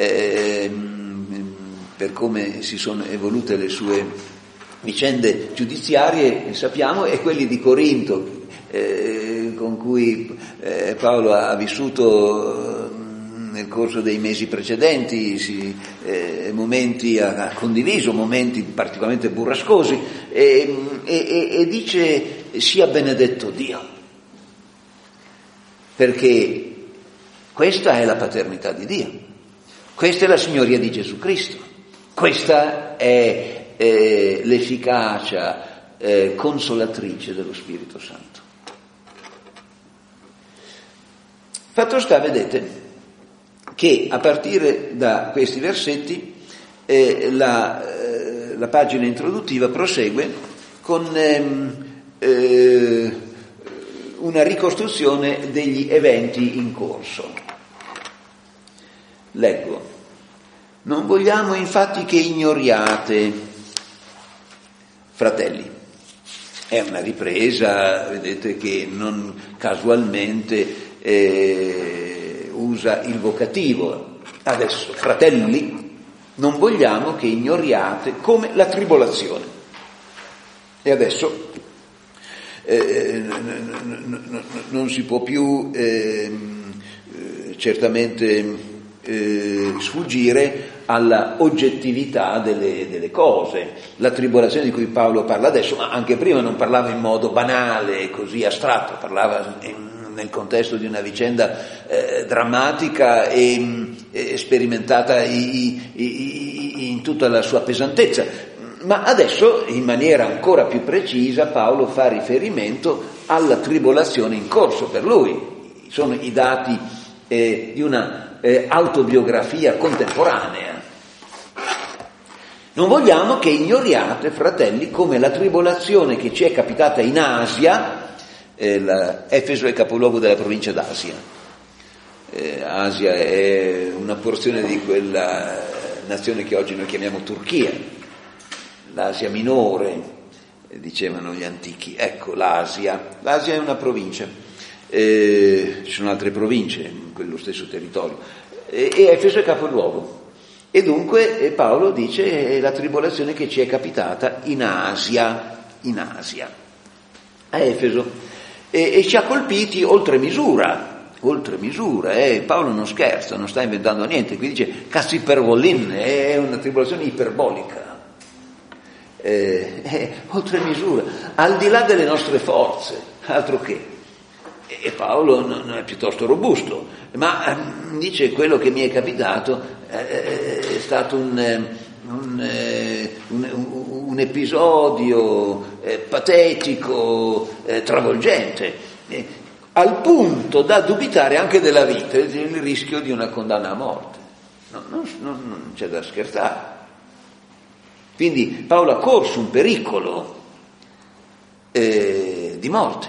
per come si sono evolute le sue vicende giudiziarie, sappiamo, e quelli di Corinto con cui Paolo ha vissuto nel corso dei mesi precedenti, momenti, ha condiviso momenti particolarmente burrascosi, e dice sia benedetto Dio, perché questa è la paternità di Dio, questa è la signoria di Gesù Cristo, questa è l'efficacia consolatrice dello Spirito Santo. Fatto sta, vedete, che a partire da questi versetti la pagina introduttiva prosegue con una ricostruzione degli eventi in corso. Leggo: non vogliamo infatti che ignoriate, fratelli. È una ripresa, vedete, che non casualmente usa il vocativo. Adesso, fratelli, non vogliamo che ignoriate come la tribolazione. E adesso non si può più certamente sfuggire alla oggettività delle cose. La tribolazione di cui Paolo parla adesso, ma anche prima non parlava in modo banale, così astratto, parlava nel contesto di una vicenda drammatica e sperimentata in tutta la sua pesantezza. Ma adesso, in maniera ancora più precisa, Paolo fa riferimento alla tribolazione in corso per lui. Sono i dati di una autobiografia contemporanea. Non vogliamo che ignoriate, fratelli, come la tribolazione che ci è capitata in Asia. Efeso è capoluogo della provincia d'Asia. Asia è una porzione di quella nazione che oggi noi chiamiamo Turchia, l'Asia minore, dicevano gli antichi. Ecco, l'Asia è una provincia, ci sono altre province in quello stesso territorio, e Efeso è capoluogo. E dunque Paolo dice la tribolazione che ci è capitata in Asia, a Efeso, e ci ha colpiti oltre misura. Paolo non scherza, non sta inventando niente, qui dice cassipervolin, è una tribolazione iperbolica, oltre misura, al di là delle nostre forze, altro che. E Paolo non è piuttosto robusto, ma dice quello che mi è capitato è stato un un episodio patetico, travolgente, al punto da dubitare anche della vita, il rischio di una condanna a morte. Non c'è da scherzare. Quindi Paolo ha corso un pericolo di morte.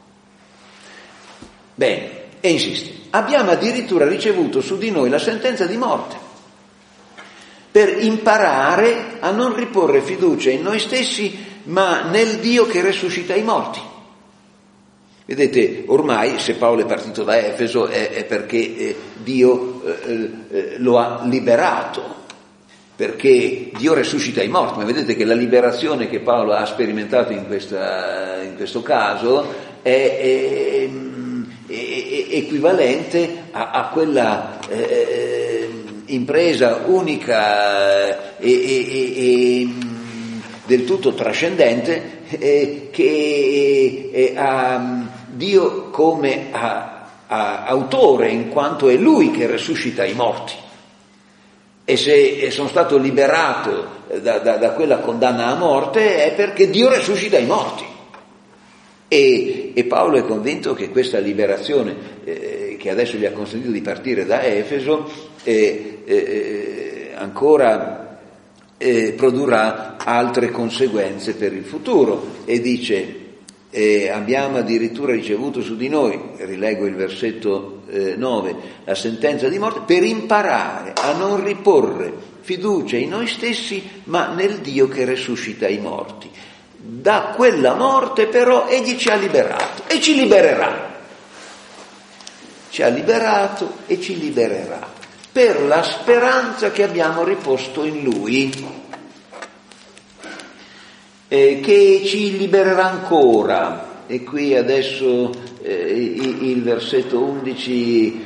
Bene, e insiste. Abbiamo addirittura ricevuto su di noi la sentenza di morte, per imparare a non riporre fiducia in noi stessi, ma nel Dio che resuscita i morti. Vedete, ormai se Paolo è partito da Efeso è perché Dio lo ha liberato, perché Dio resuscita i morti. Ma vedete che la liberazione che Paolo ha sperimentato in questo caso è equivalente a quella impresa unica e del tutto trascendente che ha Dio come autore, in quanto è Lui che resuscita i morti. E se sono stato liberato da quella condanna a morte è perché Dio resuscita i morti. E Paolo è convinto che questa liberazione che adesso gli ha consentito di partire da Efeso ancora produrrà altre conseguenze per il futuro, e dice abbiamo addirittura ricevuto su di noi, rileggo il versetto 9, la sentenza di morte, per imparare a non riporre fiducia in noi stessi ma nel Dio che resuscita i morti. Da quella morte però egli ci ha liberato e ci libererà. Ci ha liberato e ci libererà per la speranza che abbiamo riposto in Lui, che ci libererà ancora. E qui adesso il versetto 11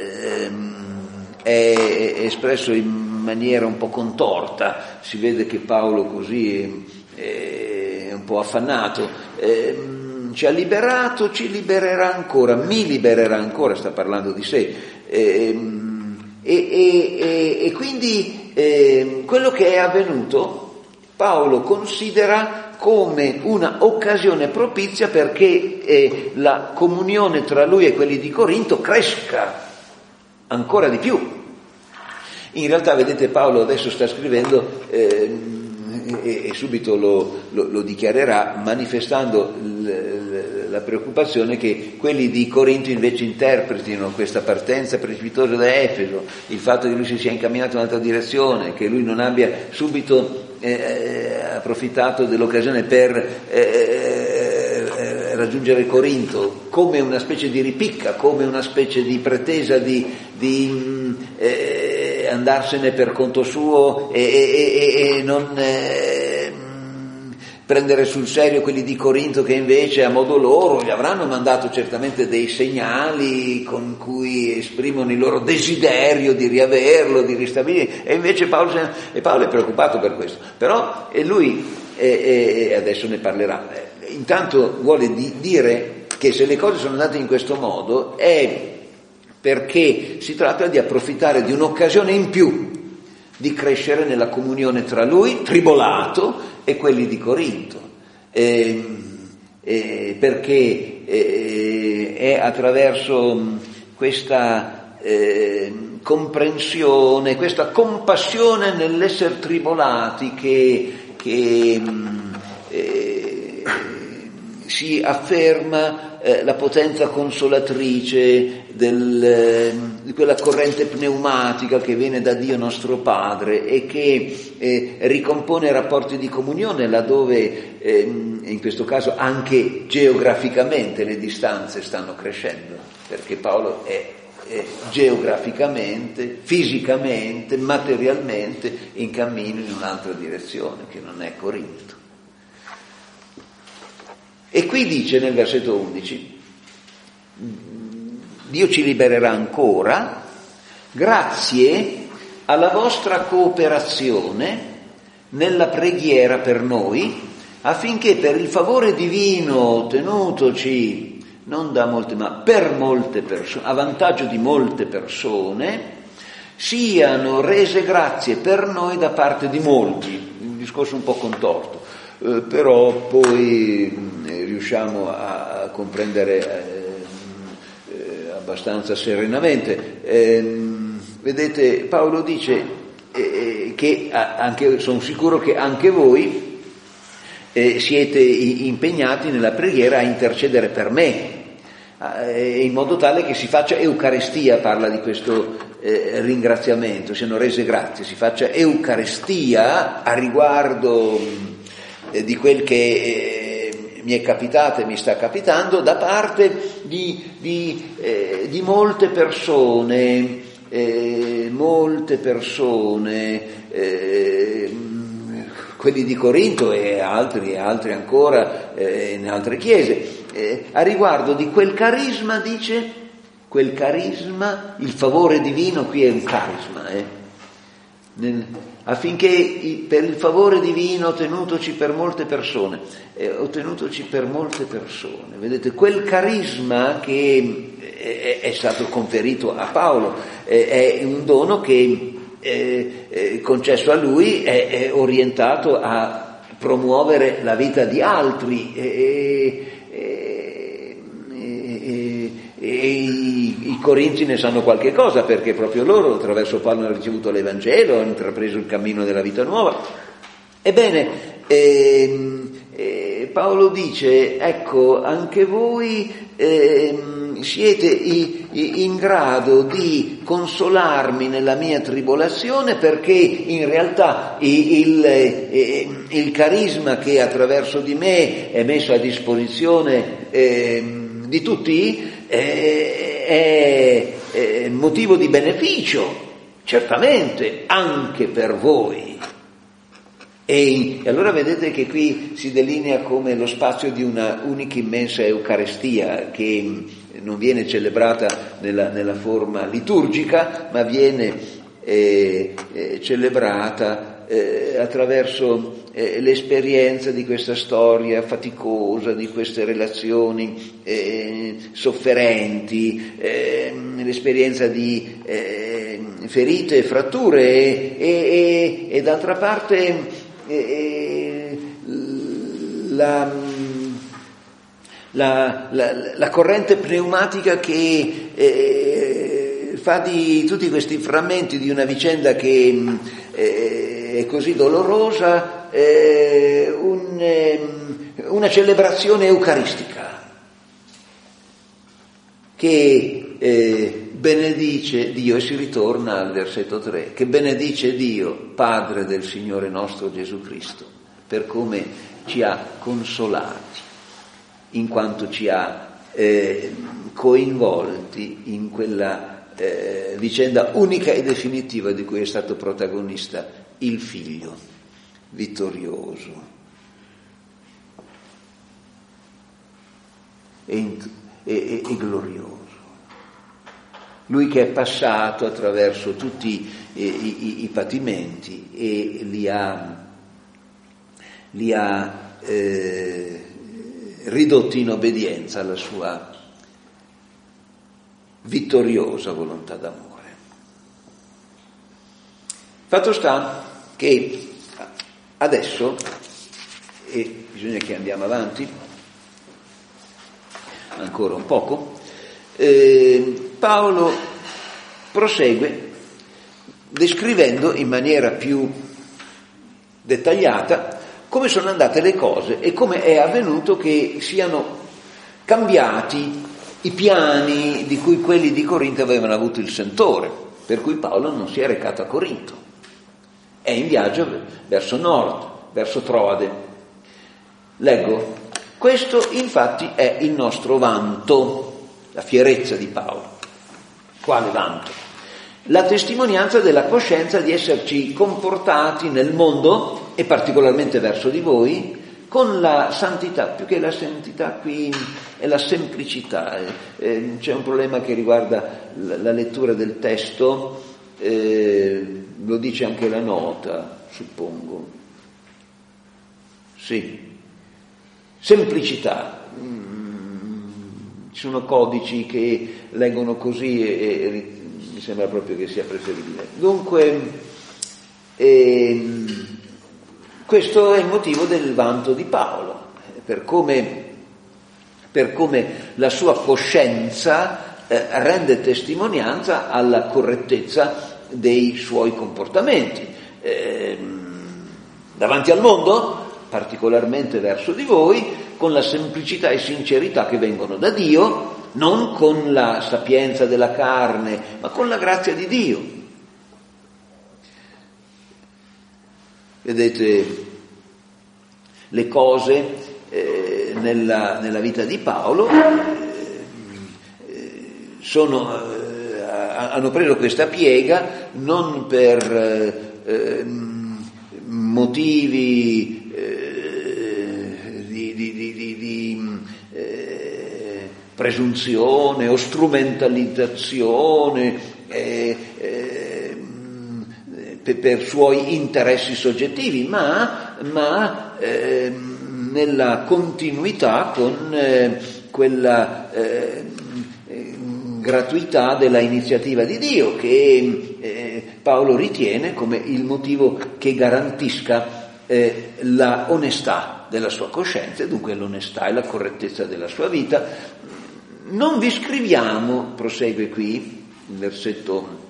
è espresso in maniera un po' contorta, si vede che Paolo così è un po' affannato. Ci ha liberato, ci libererà ancora, mi libererà ancora, sta parlando di sé. E quindi quello che è avvenuto Paolo considera come una occasione propizia perché la comunione tra lui e quelli di Corinto cresca ancora di più. In realtà, vedete, Paolo adesso sta scrivendo e subito lo dichiarerà, manifestando la preoccupazione che quelli di Corinto invece interpretino questa partenza precipitosa da Efeso, il fatto che lui si sia incamminato in un'altra direzione, che lui non abbia subito approfittato dell'occasione per raggiungere Corinto, come una specie di ripicca, come una specie di pretesa di andarsene per conto suo e non prendere sul serio quelli di Corinto, che invece a modo loro gli avranno mandato certamente dei segnali con cui esprimono il loro desiderio di riaverlo, di ristabilire, e invece Paolo è preoccupato per questo. Però lui adesso ne parlerà, intanto vuole dire che se le cose sono andate in questo modo è perché si tratta di approfittare di un'occasione in più di crescere nella comunione tra lui, tribolato, e quelli di Corinto, perché è attraverso questa comprensione, questa compassione nell'essere tribolati che si afferma la potenza consolatrice di quella corrente pneumatica che viene da Dio nostro Padre e che ricompone rapporti di comunione laddove in questo caso anche geograficamente le distanze stanno crescendo, perché Paolo è geograficamente, fisicamente, materialmente in cammino in un'altra direzione che non è Corinto. E qui dice nel versetto 11: Dio ci libererà ancora grazie alla vostra cooperazione nella preghiera per noi, affinché per il favore divino ottenutoci non da molte ma per molte persone, a vantaggio di molte persone, siano rese grazie per noi da parte di molti. Un discorso un po' contorto. però poi riusciamo a comprendere abbastanza serenamente. Vedete, Paolo dice che sono sicuro che anche voi siete impegnati nella preghiera a intercedere per me, in modo tale che si faccia Eucaristia, parla di questo ringraziamento, siano rese grazie, si faccia Eucaristia a riguardo di quel che mi è capitato e mi sta capitando da parte di molte persone, quelli di Corinto e altri ancora in altre chiese, a riguardo di quel carisma, dice, quel carisma, il favore divino, qui è un carisma, affinché per il favore divino ottenutoci per molte persone, vedete, quel carisma che è stato conferito a Paolo, è un dono che concesso a lui, è orientato a promuovere la vita di altri, e i corinzi ne sanno qualche cosa, perché proprio loro attraverso Paolo hanno ricevuto l'Evangelo, hanno intrapreso il cammino della vita nuova. Ebbene, Paolo dice, ecco, anche voi siete in grado di consolarmi nella mia tribolazione, perché in realtà il carisma che attraverso di me è messo a disposizione di tutti è motivo di beneficio, certamente, anche per voi. E allora vedete che qui si delinea come lo spazio di una unica immensa Eucaristia, che non viene celebrata nella forma liturgica, ma viene celebrata attraverso l'esperienza di questa storia faticosa, di queste relazioni sofferenti, l'esperienza di ferite e fratture e d'altra parte la corrente pneumatica che fa di tutti questi frammenti di una vicenda che è così dolorosa una celebrazione eucaristica che benedice Dio, e si ritorna al versetto 3, che benedice Dio, Padre del Signore nostro Gesù Cristo, per come ci ha consolati, in quanto ci ha coinvolti in quella vicenda unica e definitiva di cui è stato protagonista il Figlio vittorioso e glorioso. Lui che è passato attraverso tutti i patimenti e li ha ridotti in obbedienza alla sua vittoriosa volontà d'amore. Fatto sta che adesso, e bisogna che andiamo avanti ancora un poco, Paolo prosegue descrivendo in maniera più dettagliata come sono andate le cose e come è avvenuto che siano cambiati i piani di cui quelli di Corinto avevano avuto il sentore, per cui Paolo non si è recato a Corinto, è in viaggio verso nord, verso Troade. Leggo: questo infatti è il nostro vanto, la fierezza di Paolo. Quale vanto? La testimonianza della coscienza di esserci comportati nel mondo, e particolarmente verso di voi, con la santità, più che la santità qui è la semplicità. C'è un problema che riguarda la lettura del testo, lo dice anche la nota, suppongo. Sì, semplicità. Ci sono codici che leggono così e mi sembra proprio che sia preferibile. Dunque, Questo è il motivo del vanto di Paolo, per come la sua coscienza rende testimonianza alla correttezza dei suoi comportamenti. Davanti al mondo, particolarmente verso di voi, con la semplicità e sincerità che vengono da Dio, non con la sapienza della carne, ma con la grazia di Dio. Vedete, le cose nella vita di Paolo hanno preso questa piega non per motivi di presunzione o strumentalizzazione, per suoi interessi soggettivi, ma nella continuità con quella gratuità della iniziativa di Dio che Paolo ritiene come il motivo che garantisca la onestà della sua coscienza e dunque l'onestà e la correttezza della sua vita. Non vi scriviamo, prosegue qui il versetto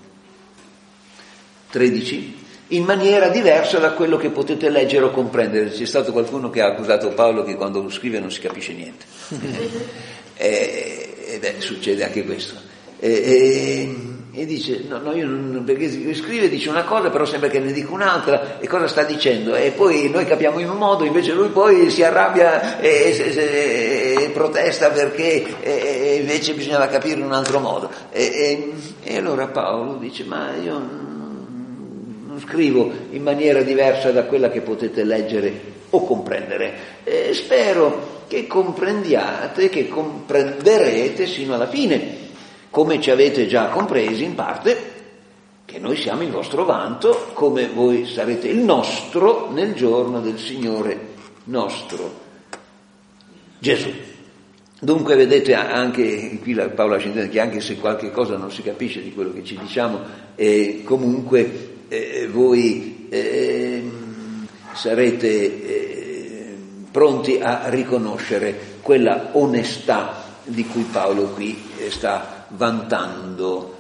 13, in maniera diversa da quello che potete leggere o comprendere. C'è stato qualcuno che ha accusato Paolo che quando lo scrive non si capisce niente. Succede anche questo. E dice, no, io non, perché scrive, dice una cosa, però sembra che ne dica un'altra, e cosa sta dicendo? E poi noi capiamo in un modo, invece lui poi si arrabbia e protesta perché invece bisognava capire in un altro modo. E allora Paolo dice, ma io non scrivo in maniera diversa da quella che potete leggere o comprendere. Spero che comprendiate, che comprenderete sino alla fine, come ci avete già compresi in parte, che noi siamo il vostro vanto, come voi sarete il nostro nel giorno del Signore nostro Gesù. Dunque vedete anche qui Paolo ci intende che anche se qualche cosa non si capisce di quello che ci diciamo, comunque voi sarete pronti a riconoscere quella onestà di cui Paolo qui sta vantando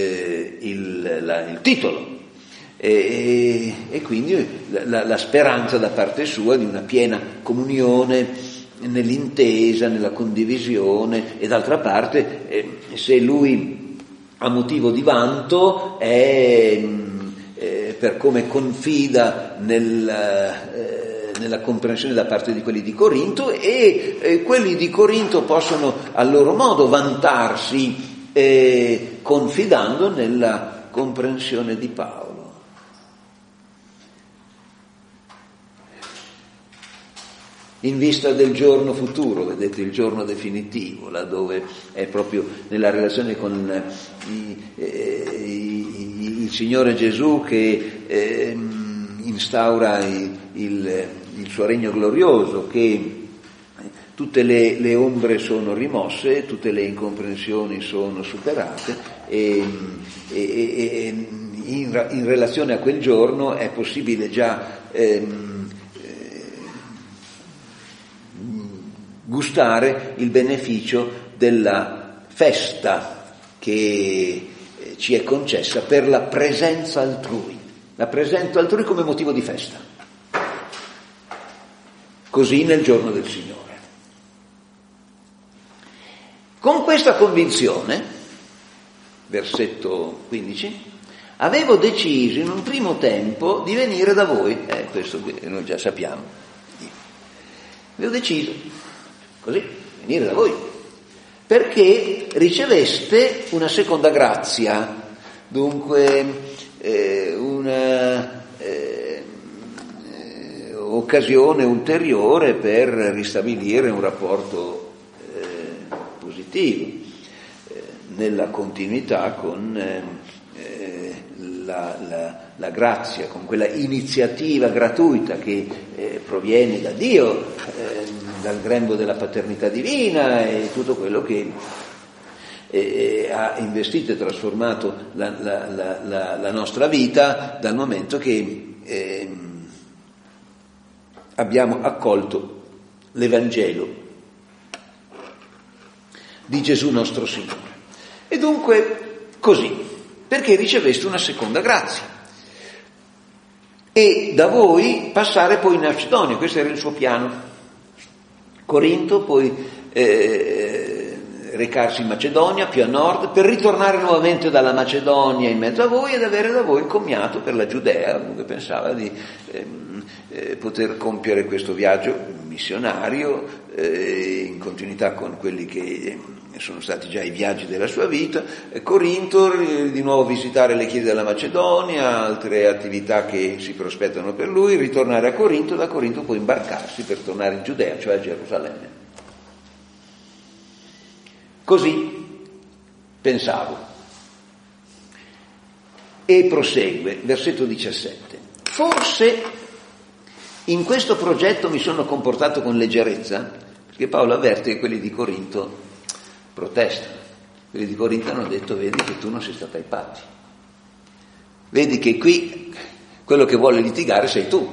il titolo, e quindi la speranza da parte sua di una piena comunione nell'intesa, nella condivisione, e d'altra parte se lui ha motivo di vanto è per come confida nella comprensione da parte di quelli di Corinto, e quelli di Corinto possono a loro modo vantarsi confidando nella comprensione di Paolo. In vista del giorno futuro, vedete, il giorno definitivo, laddove è proprio nella relazione con il Signore Gesù che instaura il suo regno glorioso, che tutte le ombre sono rimosse, tutte le incomprensioni sono superate, e in relazione a quel giorno è possibile già gustare il beneficio della festa che ci è concessa per la presenza altrui. La presenza altrui come motivo di festa. Così nel giorno del Signore. Con questa convinzione, versetto 15, avevo deciso in un primo tempo di venire da voi. Questo noi già sappiamo. Avevo deciso, così, venire da voi, perché riceveste una seconda grazia, dunque una occasione ulteriore per ristabilire un rapporto positivo, nella continuità con la grazia, con quella iniziativa gratuita che proviene da Dio, dal grembo della paternità divina, e tutto quello che ha investito e trasformato la nostra vita dal momento che abbiamo accolto l'Evangelo di Gesù nostro Signore. E dunque così, perché riceveste una seconda grazia. E da voi passare poi in Macedonia, questo era il suo piano. Corinto, poi recarsi in Macedonia, più a nord, per ritornare nuovamente dalla Macedonia in mezzo a voi ed avere da voi il commiato per la Giudea, dunque pensava di poter compiere questo viaggio missionario in continuità con quelli che sono stati già i viaggi della sua vita. Corinto, di nuovo visitare le chiese della Macedonia, altre attività che si prospettano per lui, ritornare a Corinto, da Corinto poi imbarcarsi per tornare in Giudea, cioè a Gerusalemme. Così pensavo. E prosegue, versetto 17. Forse in questo progetto mi sono comportato con leggerezza, perché Paolo avverte che quelli di Corinto protestano. Quelli di Corinto hanno detto: vedi che tu non sei stato ai patti. Vedi che qui quello che vuole litigare sei tu.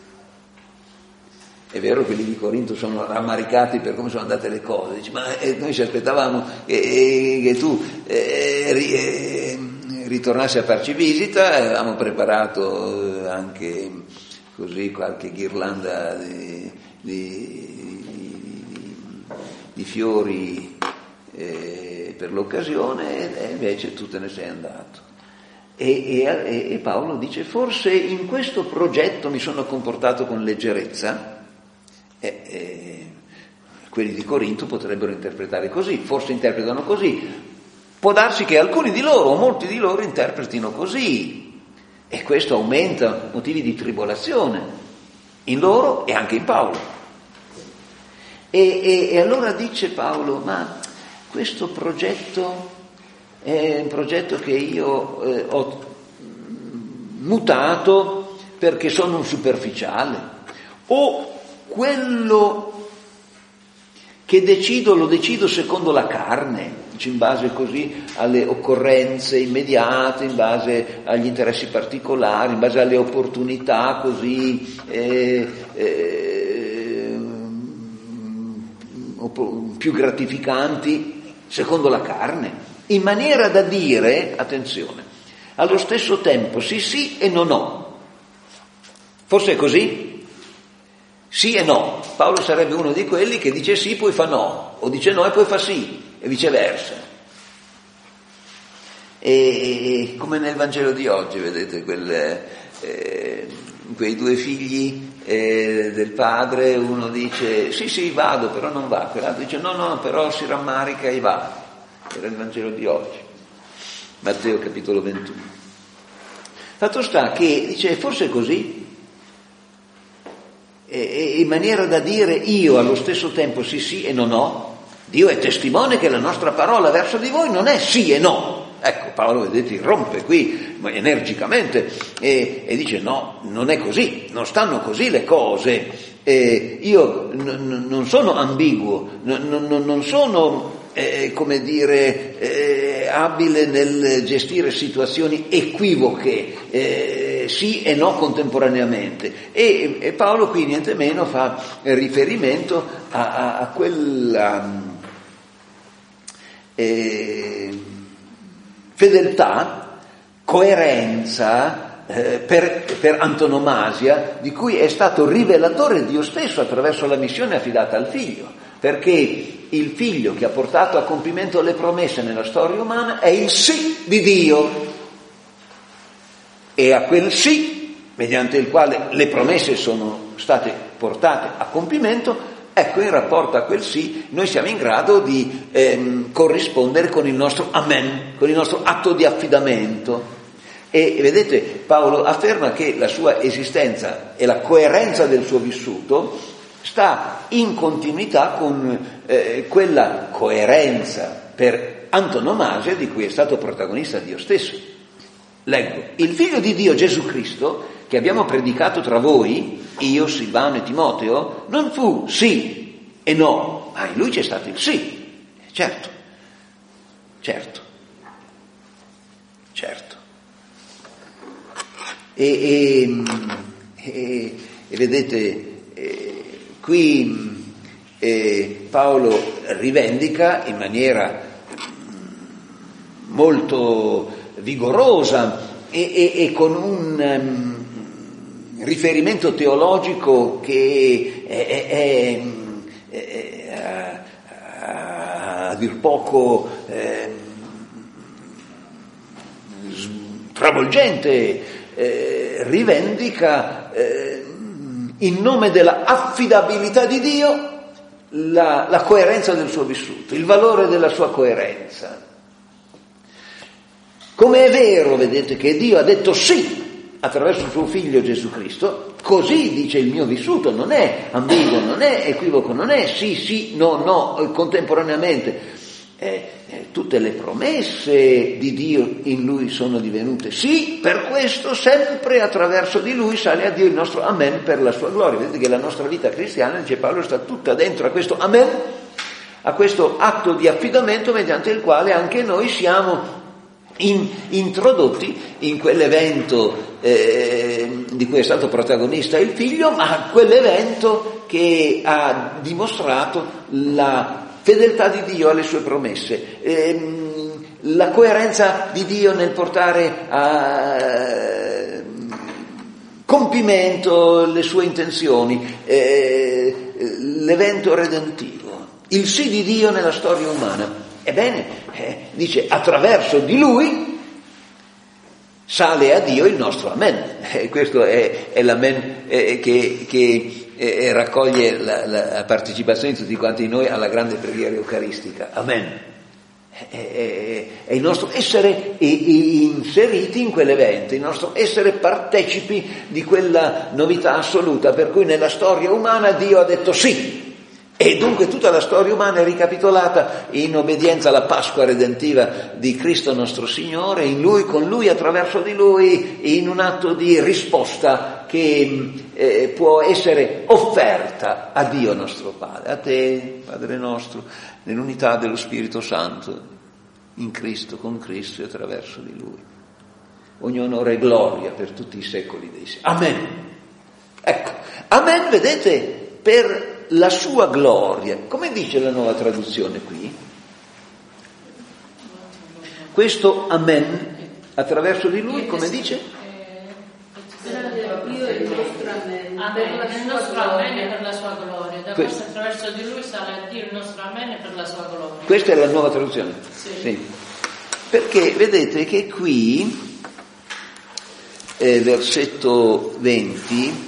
È vero, quelli di Corinto sono rammaricati per come sono andate le cose. Dice, ma noi ci aspettavamo che tu ritornassi a farci visita, avevamo preparato anche così qualche ghirlanda di fiori per l'occasione, e invece tu te ne sei andato. E Paolo dice: forse in questo progetto mi sono comportato con leggerezza. Quelli di Corinto potrebbero interpretare così, forse interpretano così, può darsi che alcuni di loro o molti di loro interpretino così, e questo aumenta motivi di tribolazione in loro e anche in Paolo. E allora dice Paolo: ma questo progetto è un progetto che io ho mutato perché sono un superficiale, o quello che lo decido secondo la carne, in base così alle occorrenze immediate, in base agli interessi particolari, in base alle opportunità così più gratificanti, secondo la carne, in maniera da dire, attenzione, allo stesso tempo sì e no. Forse è così? Sì e no. Paolo sarebbe uno di quelli che dice sì poi fa no, o dice no e poi fa sì, e viceversa. E come nel Vangelo di oggi, vedete, quei due figli del padre, uno dice sì vado, però non va, quell'altro dice no, però si rammarica e va. Era il Vangelo di oggi, Matteo capitolo 21. Fatto sta che dice forse è così, in maniera da dire io allo stesso tempo sì e no. Dio è testimone che la nostra parola verso di voi non è sì e no. Ecco, Paolo, vedete, irrompe qui energicamente e dice no, non è così, non stanno così le cose. Io non sono ambiguo, non sono abile nel gestire situazioni equivoche, sì e no contemporaneamente. E Paolo qui niente meno fa riferimento a quella fedeltà, coerenza per antonomasia di cui è stato rivelatore Dio stesso attraverso la missione affidata al figlio, perché il figlio che ha portato a compimento le promesse nella storia umana è il sì di Dio, e a quel sì, mediante il quale le promesse sono state portate a compimento, ecco, in rapporto a quel sì noi siamo in grado di corrispondere con il nostro amen, con il nostro atto di affidamento. E vedete, Paolo afferma che la sua esistenza e la coerenza del suo vissuto sta in continuità con quella coerenza per antonomasia di cui è stato protagonista Dio stesso. Leggo: il figlio di Dio Gesù Cristo, che abbiamo predicato tra voi, io, Silvano e Timoteo, non fu sì e no, ma in lui c'è stato il sì. Certo. E vedete, qui Paolo rivendica in maniera molto vigorosa e con un riferimento teologico che è a dir poco travolgente, rivendica in nome della affidabilità di Dio la coerenza del suo vissuto, il valore della sua coerenza. Come è vero, vedete, che Dio ha detto sì attraverso il suo figlio Gesù Cristo, così dice il mio vissuto, non è ambiguo, non è equivoco, non è sì, no, contemporaneamente. Tutte le promesse di Dio in Lui sono divenute sì, per questo sempre attraverso di Lui sale a Dio il nostro amen per la sua gloria. Vedete che la nostra vita cristiana, dice Paolo, sta tutta dentro a questo amen, a questo atto di affidamento mediante il quale anche noi siamo introdotti in quell'evento di cui è stato protagonista il figlio, ma quell'evento che ha dimostrato la fedeltà di Dio alle sue promesse, la coerenza di Dio nel portare a compimento le sue intenzioni, l'evento redentivo, il sì di Dio nella storia umana. Ebbene, dice, attraverso di Lui sale a Dio il nostro amen. Questo è l'amen che raccoglie la partecipazione di tutti quanti noi alla grande preghiera eucaristica. Amen. È il nostro essere inseriti in quell'evento, il nostro essere partecipi di quella novità assoluta per cui nella storia umana Dio ha detto sì. E dunque tutta la storia umana è ricapitolata in obbedienza alla Pasqua redentiva di Cristo nostro Signore, in Lui, con Lui, attraverso di Lui, in un atto di risposta che può essere offerta a Dio nostro Padre, a te, Padre nostro, nell'unità dello Spirito Santo, in Cristo, con Cristo e attraverso di Lui. Ogni onore e gloria per tutti i secoli dei secoli. Amen. Ecco, amen, vedete, per la sua gloria. Come dice la Nuova Traduzione qui? Questo amen attraverso di Lui, come dice? Dio il nostro amen, il nostro amen è per la sua gloria. Da questo attraverso di Lui sale a Dio il nostro amen è per la sua gloria. Questa è la Nuova Traduzione? Sì. Perché vedete che qui versetto 20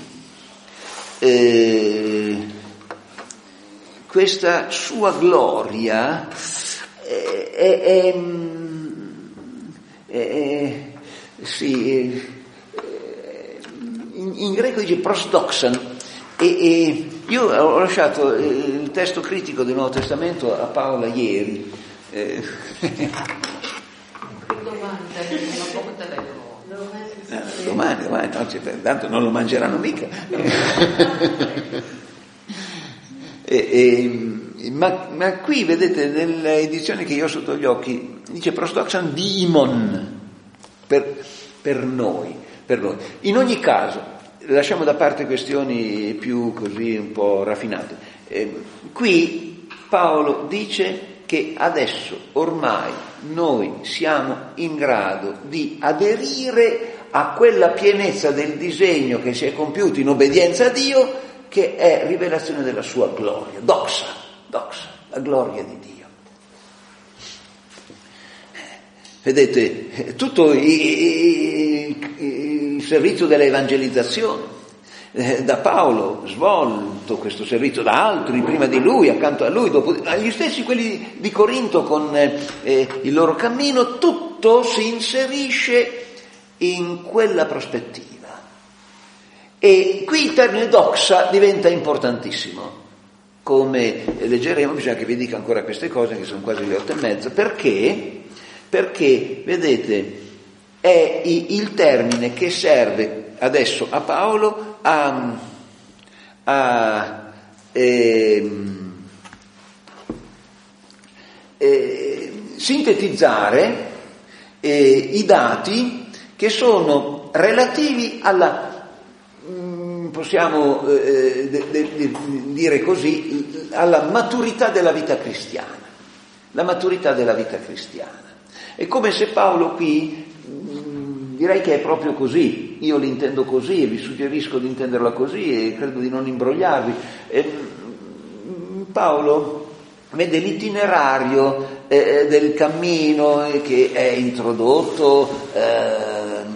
questa sua gloria in greco dice prosdoxan, e io ho lasciato il testo critico del Nuovo Testamento a Paola ieri. Domani, tanto non lo mangeranno mica. Ma qui vedete nelle edizioni che io ho sotto gli occhi dice prosdoxan diimon, per noi. In ogni caso lasciamo da parte questioni più così un po' raffinate. Qui Paolo dice che adesso ormai noi siamo in grado di aderire a quella pienezza del disegno che si è compiuto in obbedienza a Dio, che è rivelazione della sua gloria, doxa, la gloria di Dio. Vedete, tutto il servizio dell'evangelizzazione da Paolo svolto, questo servizio da altri prima di lui, accanto a lui, dopo gli stessi quelli di Corinto con il loro cammino, tutto si inserisce in quella prospettiva. E qui il termine doxa diventa importantissimo. Come leggeremo, bisogna che vi dica ancora queste cose, che sono quasi le 8:30, perché vedete, è il termine che serve adesso a Paolo a sintetizzare i dati che sono relativi alla possiamo dire così, alla maturità della vita cristiana. La maturità della vita cristiana. È come se Paolo qui, direi che è proprio così, io l'intendo così e vi suggerisco di intenderla così e credo di non imbrogliarvi. Paolo vede l'itinerario del cammino che è introdotto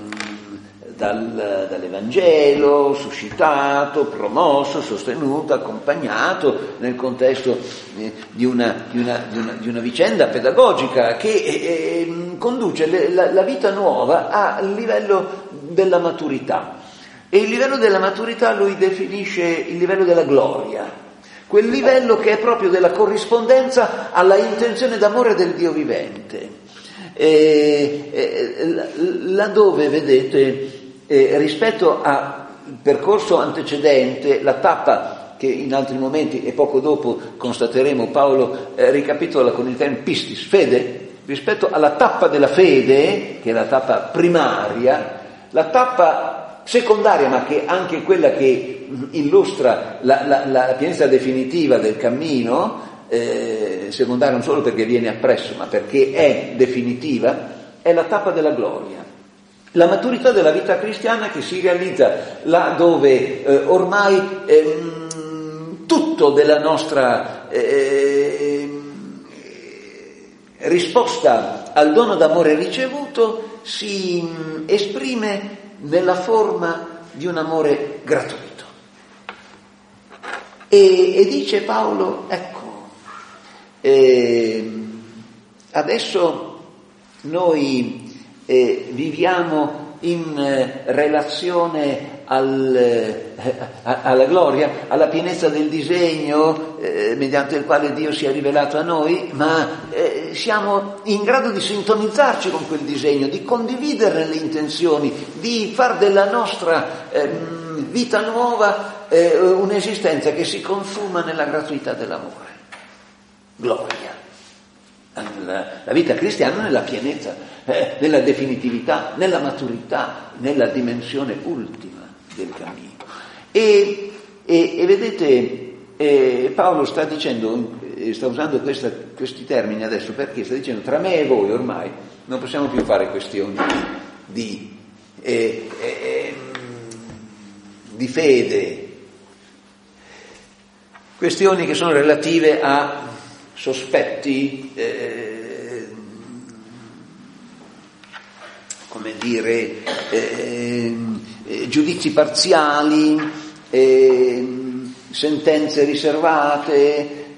dall'Evangelo, suscitato, promosso, sostenuto, accompagnato nel contesto di una vicenda pedagogica che conduce la vita nuova al livello della maturità. E il livello della maturità lui definisce il livello della gloria, quel livello che è proprio della corrispondenza alla intenzione d'amore del Dio vivente. Laddove, vedete, rispetto al percorso antecedente, la tappa che in altri momenti e poco dopo constateremo Paolo ricapitola con il termine pistis, fede, rispetto alla tappa della fede, che è la tappa primaria, la tappa secondaria, ma che anche quella che illustra la pienezza definitiva del cammino, secondaria non solo perché viene appresso, ma perché è definitiva, è la tappa della gloria. La maturità della vita cristiana che si realizza là dove ormai tutto della nostra risposta al dono d'amore ricevuto si esprime nella forma di un amore gratuito. E dice Paolo, ecco, adesso noi viviamo in relazione alla gloria, alla pienezza del disegno mediante il quale Dio si è rivelato a noi, ma siamo in grado di sintonizzarci con quel disegno, di condividere le intenzioni, di far della nostra vita nuova un'esistenza che si consuma nella gratuità dell'amore. Gloria. La vita cristiana nella pienezza, nella definitività, nella maturità, nella dimensione ultima del cammino. E vedete, Paolo sta dicendo, sta usando questi termini adesso perché sta dicendo tra me e voi ormai non possiamo più fare questioni di fede, questioni che sono relative a sospetti, come dire, giudizi parziali, sentenze riservate,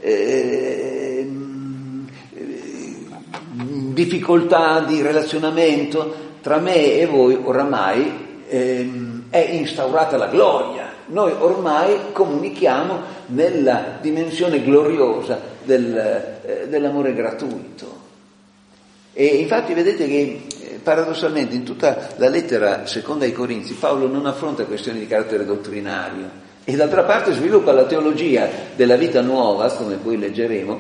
difficoltà di relazionamento. Tra me e voi oramai è instaurata la gloria. Noi ormai comunichiamo nella dimensione gloriosa dell'amore gratuito. E infatti vedete che paradossalmente in tutta la lettera seconda ai Corinzi Paolo non affronta questioni di carattere dottrinario e d'altra parte sviluppa la teologia della vita nuova, come poi leggeremo,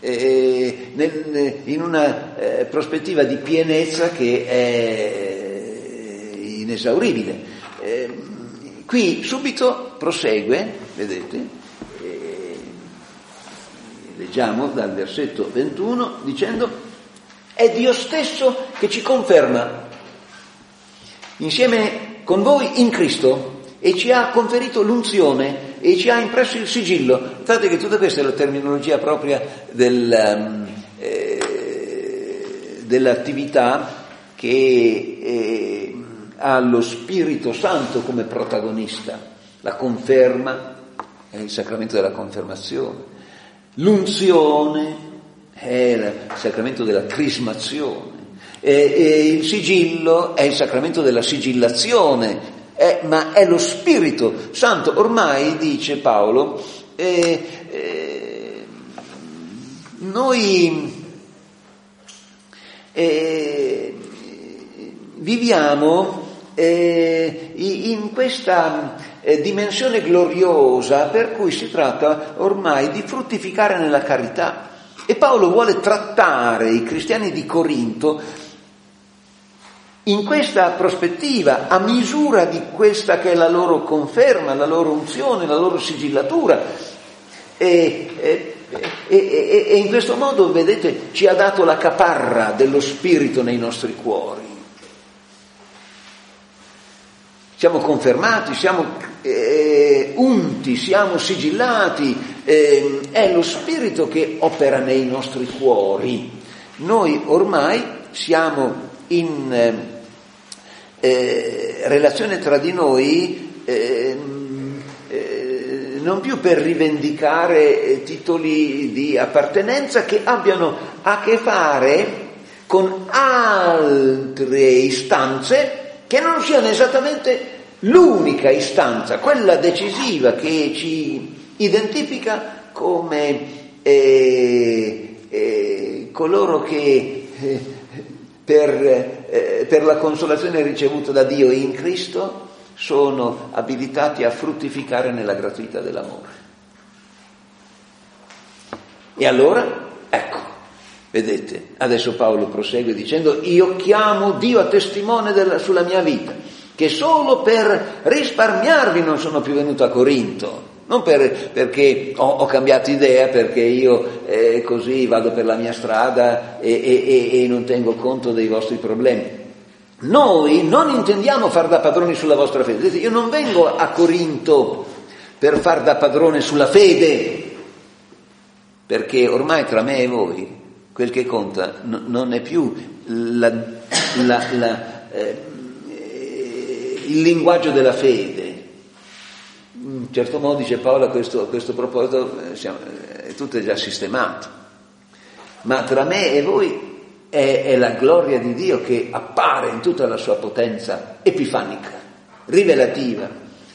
in una prospettiva di pienezza che è inesauribile. Qui subito prosegue, vedete, leggiamo dal versetto 21 dicendo: è Dio stesso che ci conferma insieme con voi in Cristo e ci ha conferito l'unzione e ci ha impresso il sigillo. Notate che tutta questa è la terminologia propria dell'attività che ha lo Spirito Santo come protagonista. La conferma è il sacramento della confermazione, l'unzione è il sacramento della crismazione, e il sigillo è il sacramento della sigillazione, ma è lo Spirito Santo. Ormai, dice Paolo, noi viviamo in questa dimensione gloriosa per cui si tratta ormai di fruttificare nella carità. E Paolo vuole trattare i cristiani di Corinto in questa prospettiva, a misura di questa che è la loro conferma, la loro unzione, la loro sigillatura, e in questo modo, vedete, ci ha dato la caparra dello Spirito nei nostri cuori. Siamo confermati, siamo unti, siamo sigillati, è lo Spirito che opera nei nostri cuori. Noi ormai siamo in relazione tra di noi non più per rivendicare titoli di appartenenza che abbiano a che fare con altre istanze che non siano esattamente l'unica istanza, quella decisiva che ci identifica come coloro che per la consolazione ricevuta da Dio in Cristo sono abilitati a fruttificare nella gratuità dell'amore. E allora, ecco, vedete, adesso Paolo prosegue dicendo: io chiamo Dio a testimone sulla mia vita, che solo per risparmiarvi non sono più venuto a Corinto, non perché ho cambiato idea, perché io così vado per la mia strada e non tengo conto dei vostri problemi. Noi non intendiamo far da padroni sulla vostra fede. Vedete, io non vengo a Corinto per far da padrone sulla fede, perché ormai tra me e voi quel che conta non è più il linguaggio della fede. In certo modo, dice Paolo a questo proposito, tutto è già sistemato, ma tra me e voi è la gloria di Dio che appare in tutta la sua potenza epifanica, rivelativa.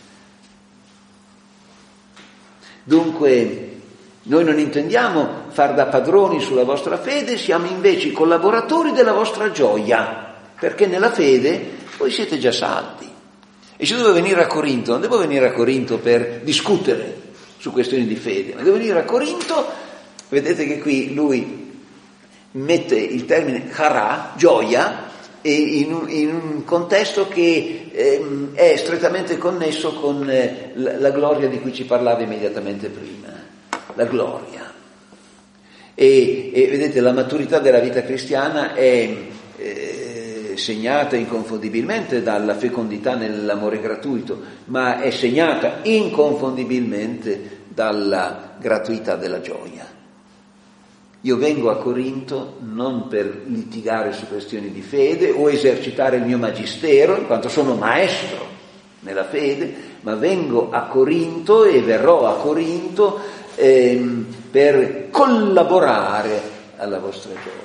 Dunque noi non intendiamo far da padroni sulla vostra fede, siamo invece i collaboratori della vostra gioia, perché nella fede voi siete già saldi. E se devo venire a Corinto, non devo venire a Corinto per discutere su questioni di fede, ma devo venire a Corinto, vedete che qui lui mette il termine chara, gioia, in un contesto che è strettamente connesso con la gloria di cui ci parlava immediatamente prima, la gloria. E vedete, la maturità della vita cristiana è segnata inconfondibilmente dalla fecondità nell'amore gratuito, ma è segnata inconfondibilmente dalla gratuità della gioia. Io vengo a Corinto non per litigare su questioni di fede o esercitare il mio magistero, in quanto sono maestro nella fede, ma vengo a Corinto e verrò a Corinto per collaborare alla vostra gioia.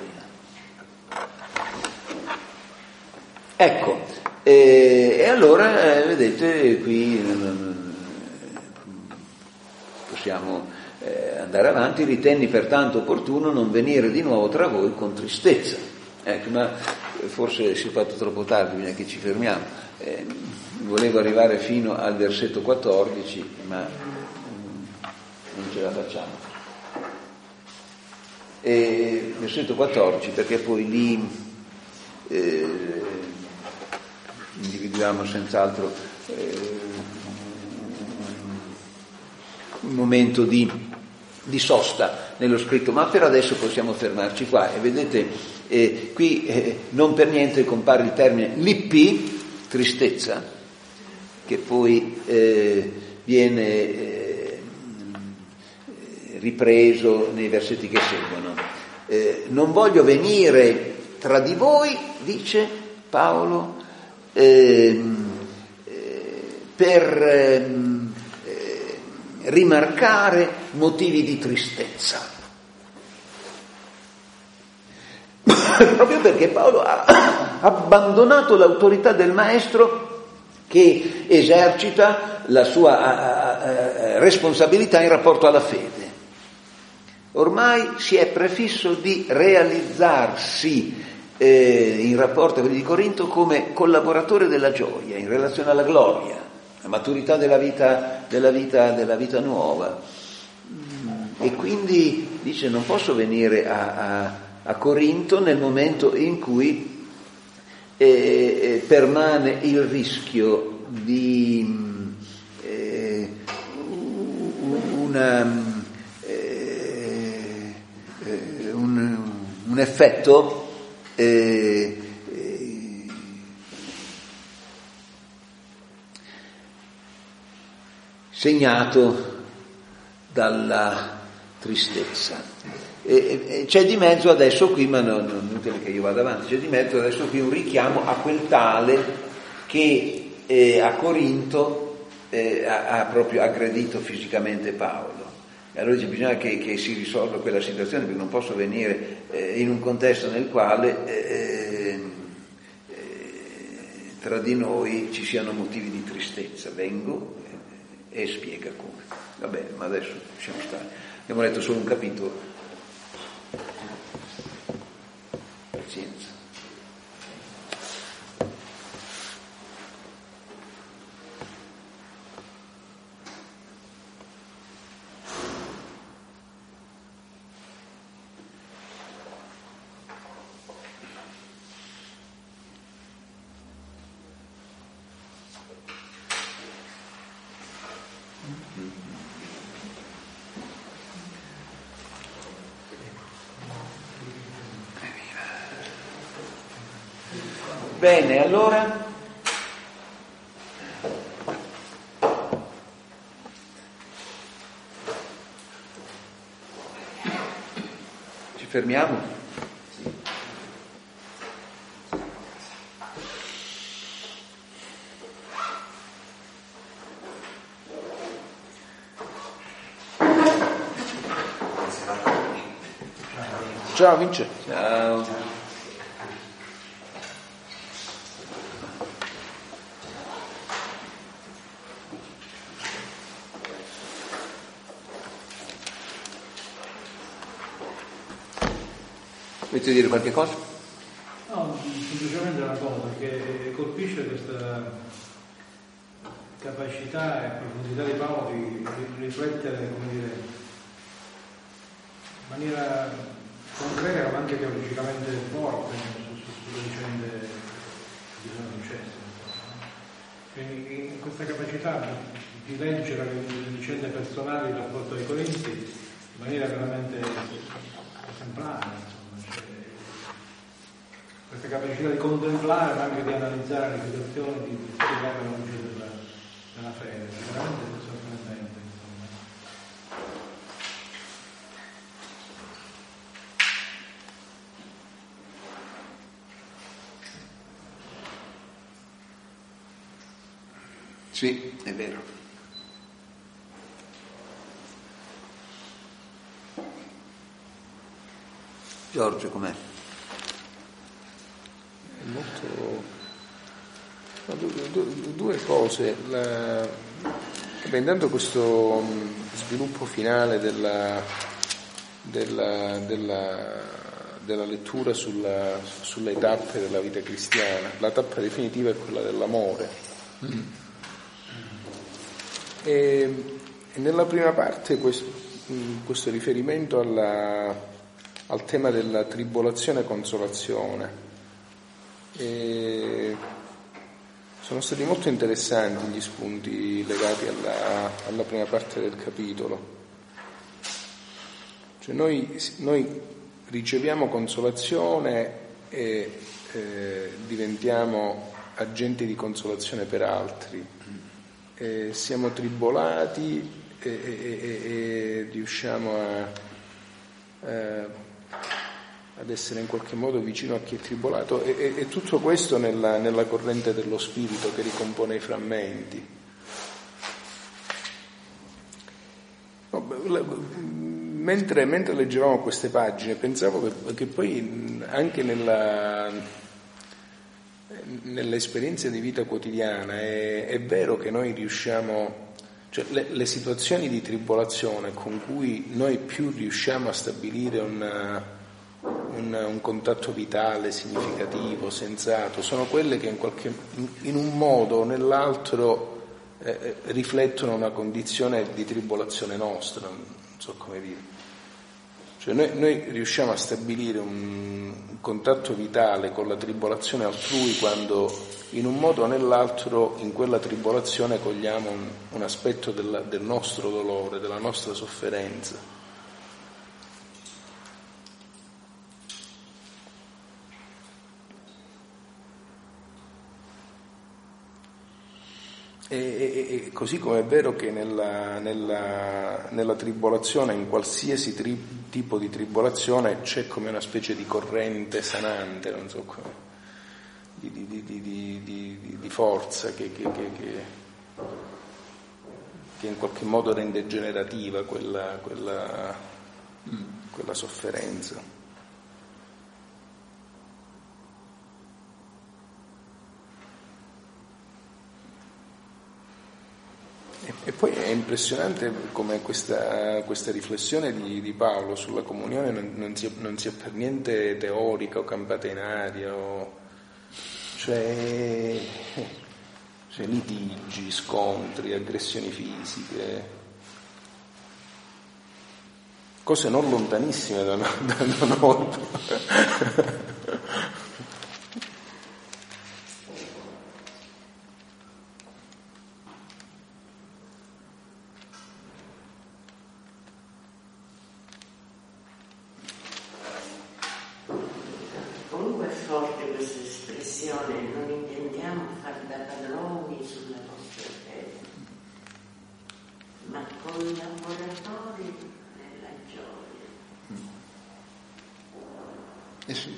Ecco, e allora vedete qui possiamo andare avanti. Ritenni pertanto opportuno non venire di nuovo tra voi con tristezza. Ecco, ma forse si è fatto troppo tardi, bisogna che ci fermiamo. Volevo arrivare fino al versetto 14, ma non ce la facciamo. Versetto 14, perché poi lì individuiamo senz'altro un momento di sosta nello scritto, ma per adesso possiamo fermarci qua. E vedete, qui non per niente compare il termine lippi, tristezza, che poi viene ripreso nei versetti che seguono. Non voglio venire tra di voi, dice Paolo, per rimarcare motivi di tristezza, proprio perché Paolo ha abbandonato l'autorità del maestro che esercita la sua responsabilità in rapporto alla fede. Ormai si è prefisso di realizzarsi in rapporto a quelli di Corinto come collaboratore della gioia in relazione alla gloria, la maturità della vita nuova. E quindi dice: non posso venire a Corinto nel momento in cui permane il rischio di un effetto segnato dalla tristezza. C'è di mezzo adesso qui, ma non è inutile che io vada avanti, c'è di mezzo adesso qui un richiamo a quel tale che a Corinto ha proprio aggredito fisicamente Paolo. E allora bisogna che si risolva quella situazione, perché non posso venire in un contesto nel quale tra di noi ci siano motivi di tristezza. Vengo e spiega come. Va bene, ma adesso lasciamo stare. Abbiamo letto solo un capitolo. Pazienza. Bene, allora ci fermiamo? Sì. Ciao Vince. Ciao. Volete dire qualche cosa? No, semplicemente una cosa che colpisce questa capacità e profondità di Paolo di riflettere, come dire, in maniera concreta ma anche teologicamente forte sulle vicende che sono successe. Quindi questa capacità di leggere le vicende personali del rapporto ai Corinzi in maniera veramente esemplare. Questa capacità di contemplare ma anche di analizzare le situazioni, di spiegare la luce della fede, veramente sorprendente. Sì, è vero. Giorgio, com'è? Due cose. Intanto questo sviluppo finale della lettura sulle tappe della vita cristiana. La tappa definitiva è quella dell'amore. E nella prima parte questo riferimento al tema della tribolazione e consolazione. E sono stati molto interessanti gli spunti legati alla prima parte del capitolo. Cioè noi riceviamo consolazione e diventiamo agenti di consolazione per altri. Siamo tribolati e riusciamo ad essere in qualche modo vicino a chi è tribolato, e tutto questo nella corrente dello spirito che ricompone i frammenti. Mentre leggevamo queste pagine pensavo che poi anche nell'esperienza di vita quotidiana è vero che noi riusciamo, cioè le situazioni di tribolazione con cui noi più riusciamo a stabilire un contatto vitale, significativo, sensato, sono quelle che in un modo o nell'altro riflettono una condizione di tribolazione nostra, non so come dire. Cioè noi riusciamo a stabilire un contatto vitale con la tribolazione altrui quando in un modo o nell'altro in quella tribolazione cogliamo un aspetto del nostro dolore, della nostra sofferenza. E così come è vero che nella tribolazione, in qualsiasi tipo di tribolazione, c'è come una specie di corrente sanante, non so come, di forza che in qualche modo rende generativa quella sofferenza. E poi è impressionante come questa riflessione di Paolo sulla comunione non sia per niente teorica o campata in aria, cioè litigi, scontri, aggressioni fisiche, cose non lontanissime da noi. Non intendiamo far da padroni sulla nostra fede, ma collaboratori nella gioia. Sì.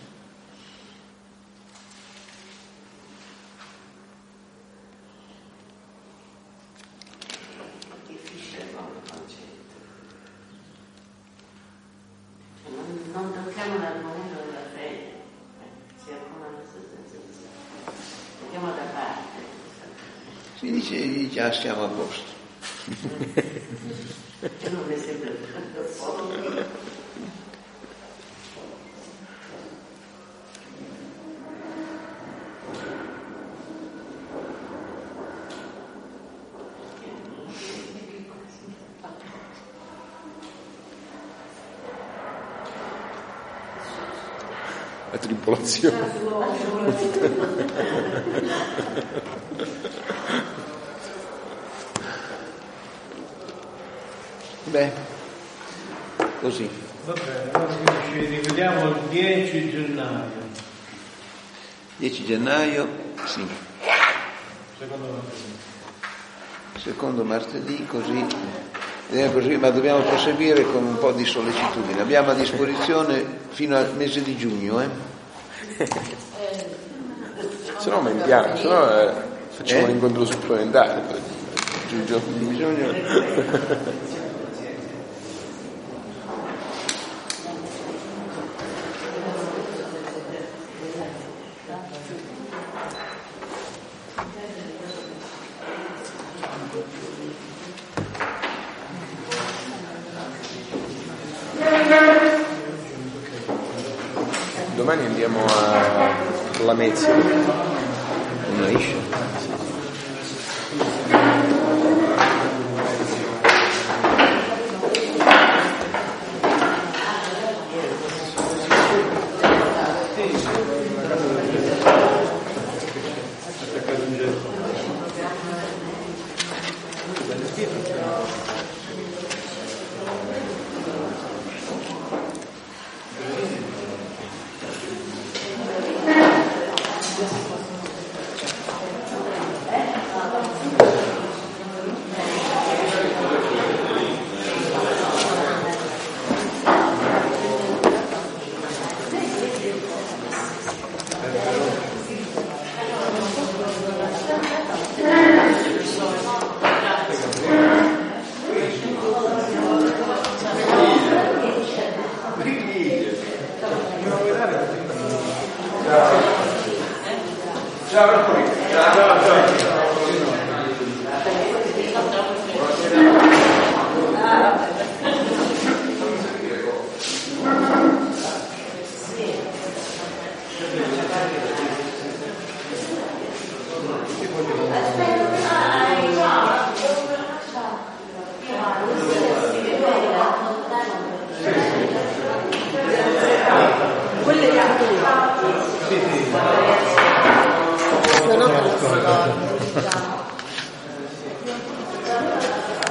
Difficile come concetto. Non tocchiamo l'argomento della fede, sia come una sensazione. Andiamo da parte. Si dice già siamo a posto. Che non mi sembra tanto forte. La tribolazione. Beh, così. Va bene, allora ci rivediamo il 10 gennaio. 10 gennaio, sì. Secondo martedì, così, ma dobbiamo proseguire con un po' di sollecitudine. Abbiamo a disposizione fino al mese di giugno, Se no aumentiamo, se no facciamo un incontro supplementare. Bisogna... Domani andiamo a Lamezia. Una iscia. giorno.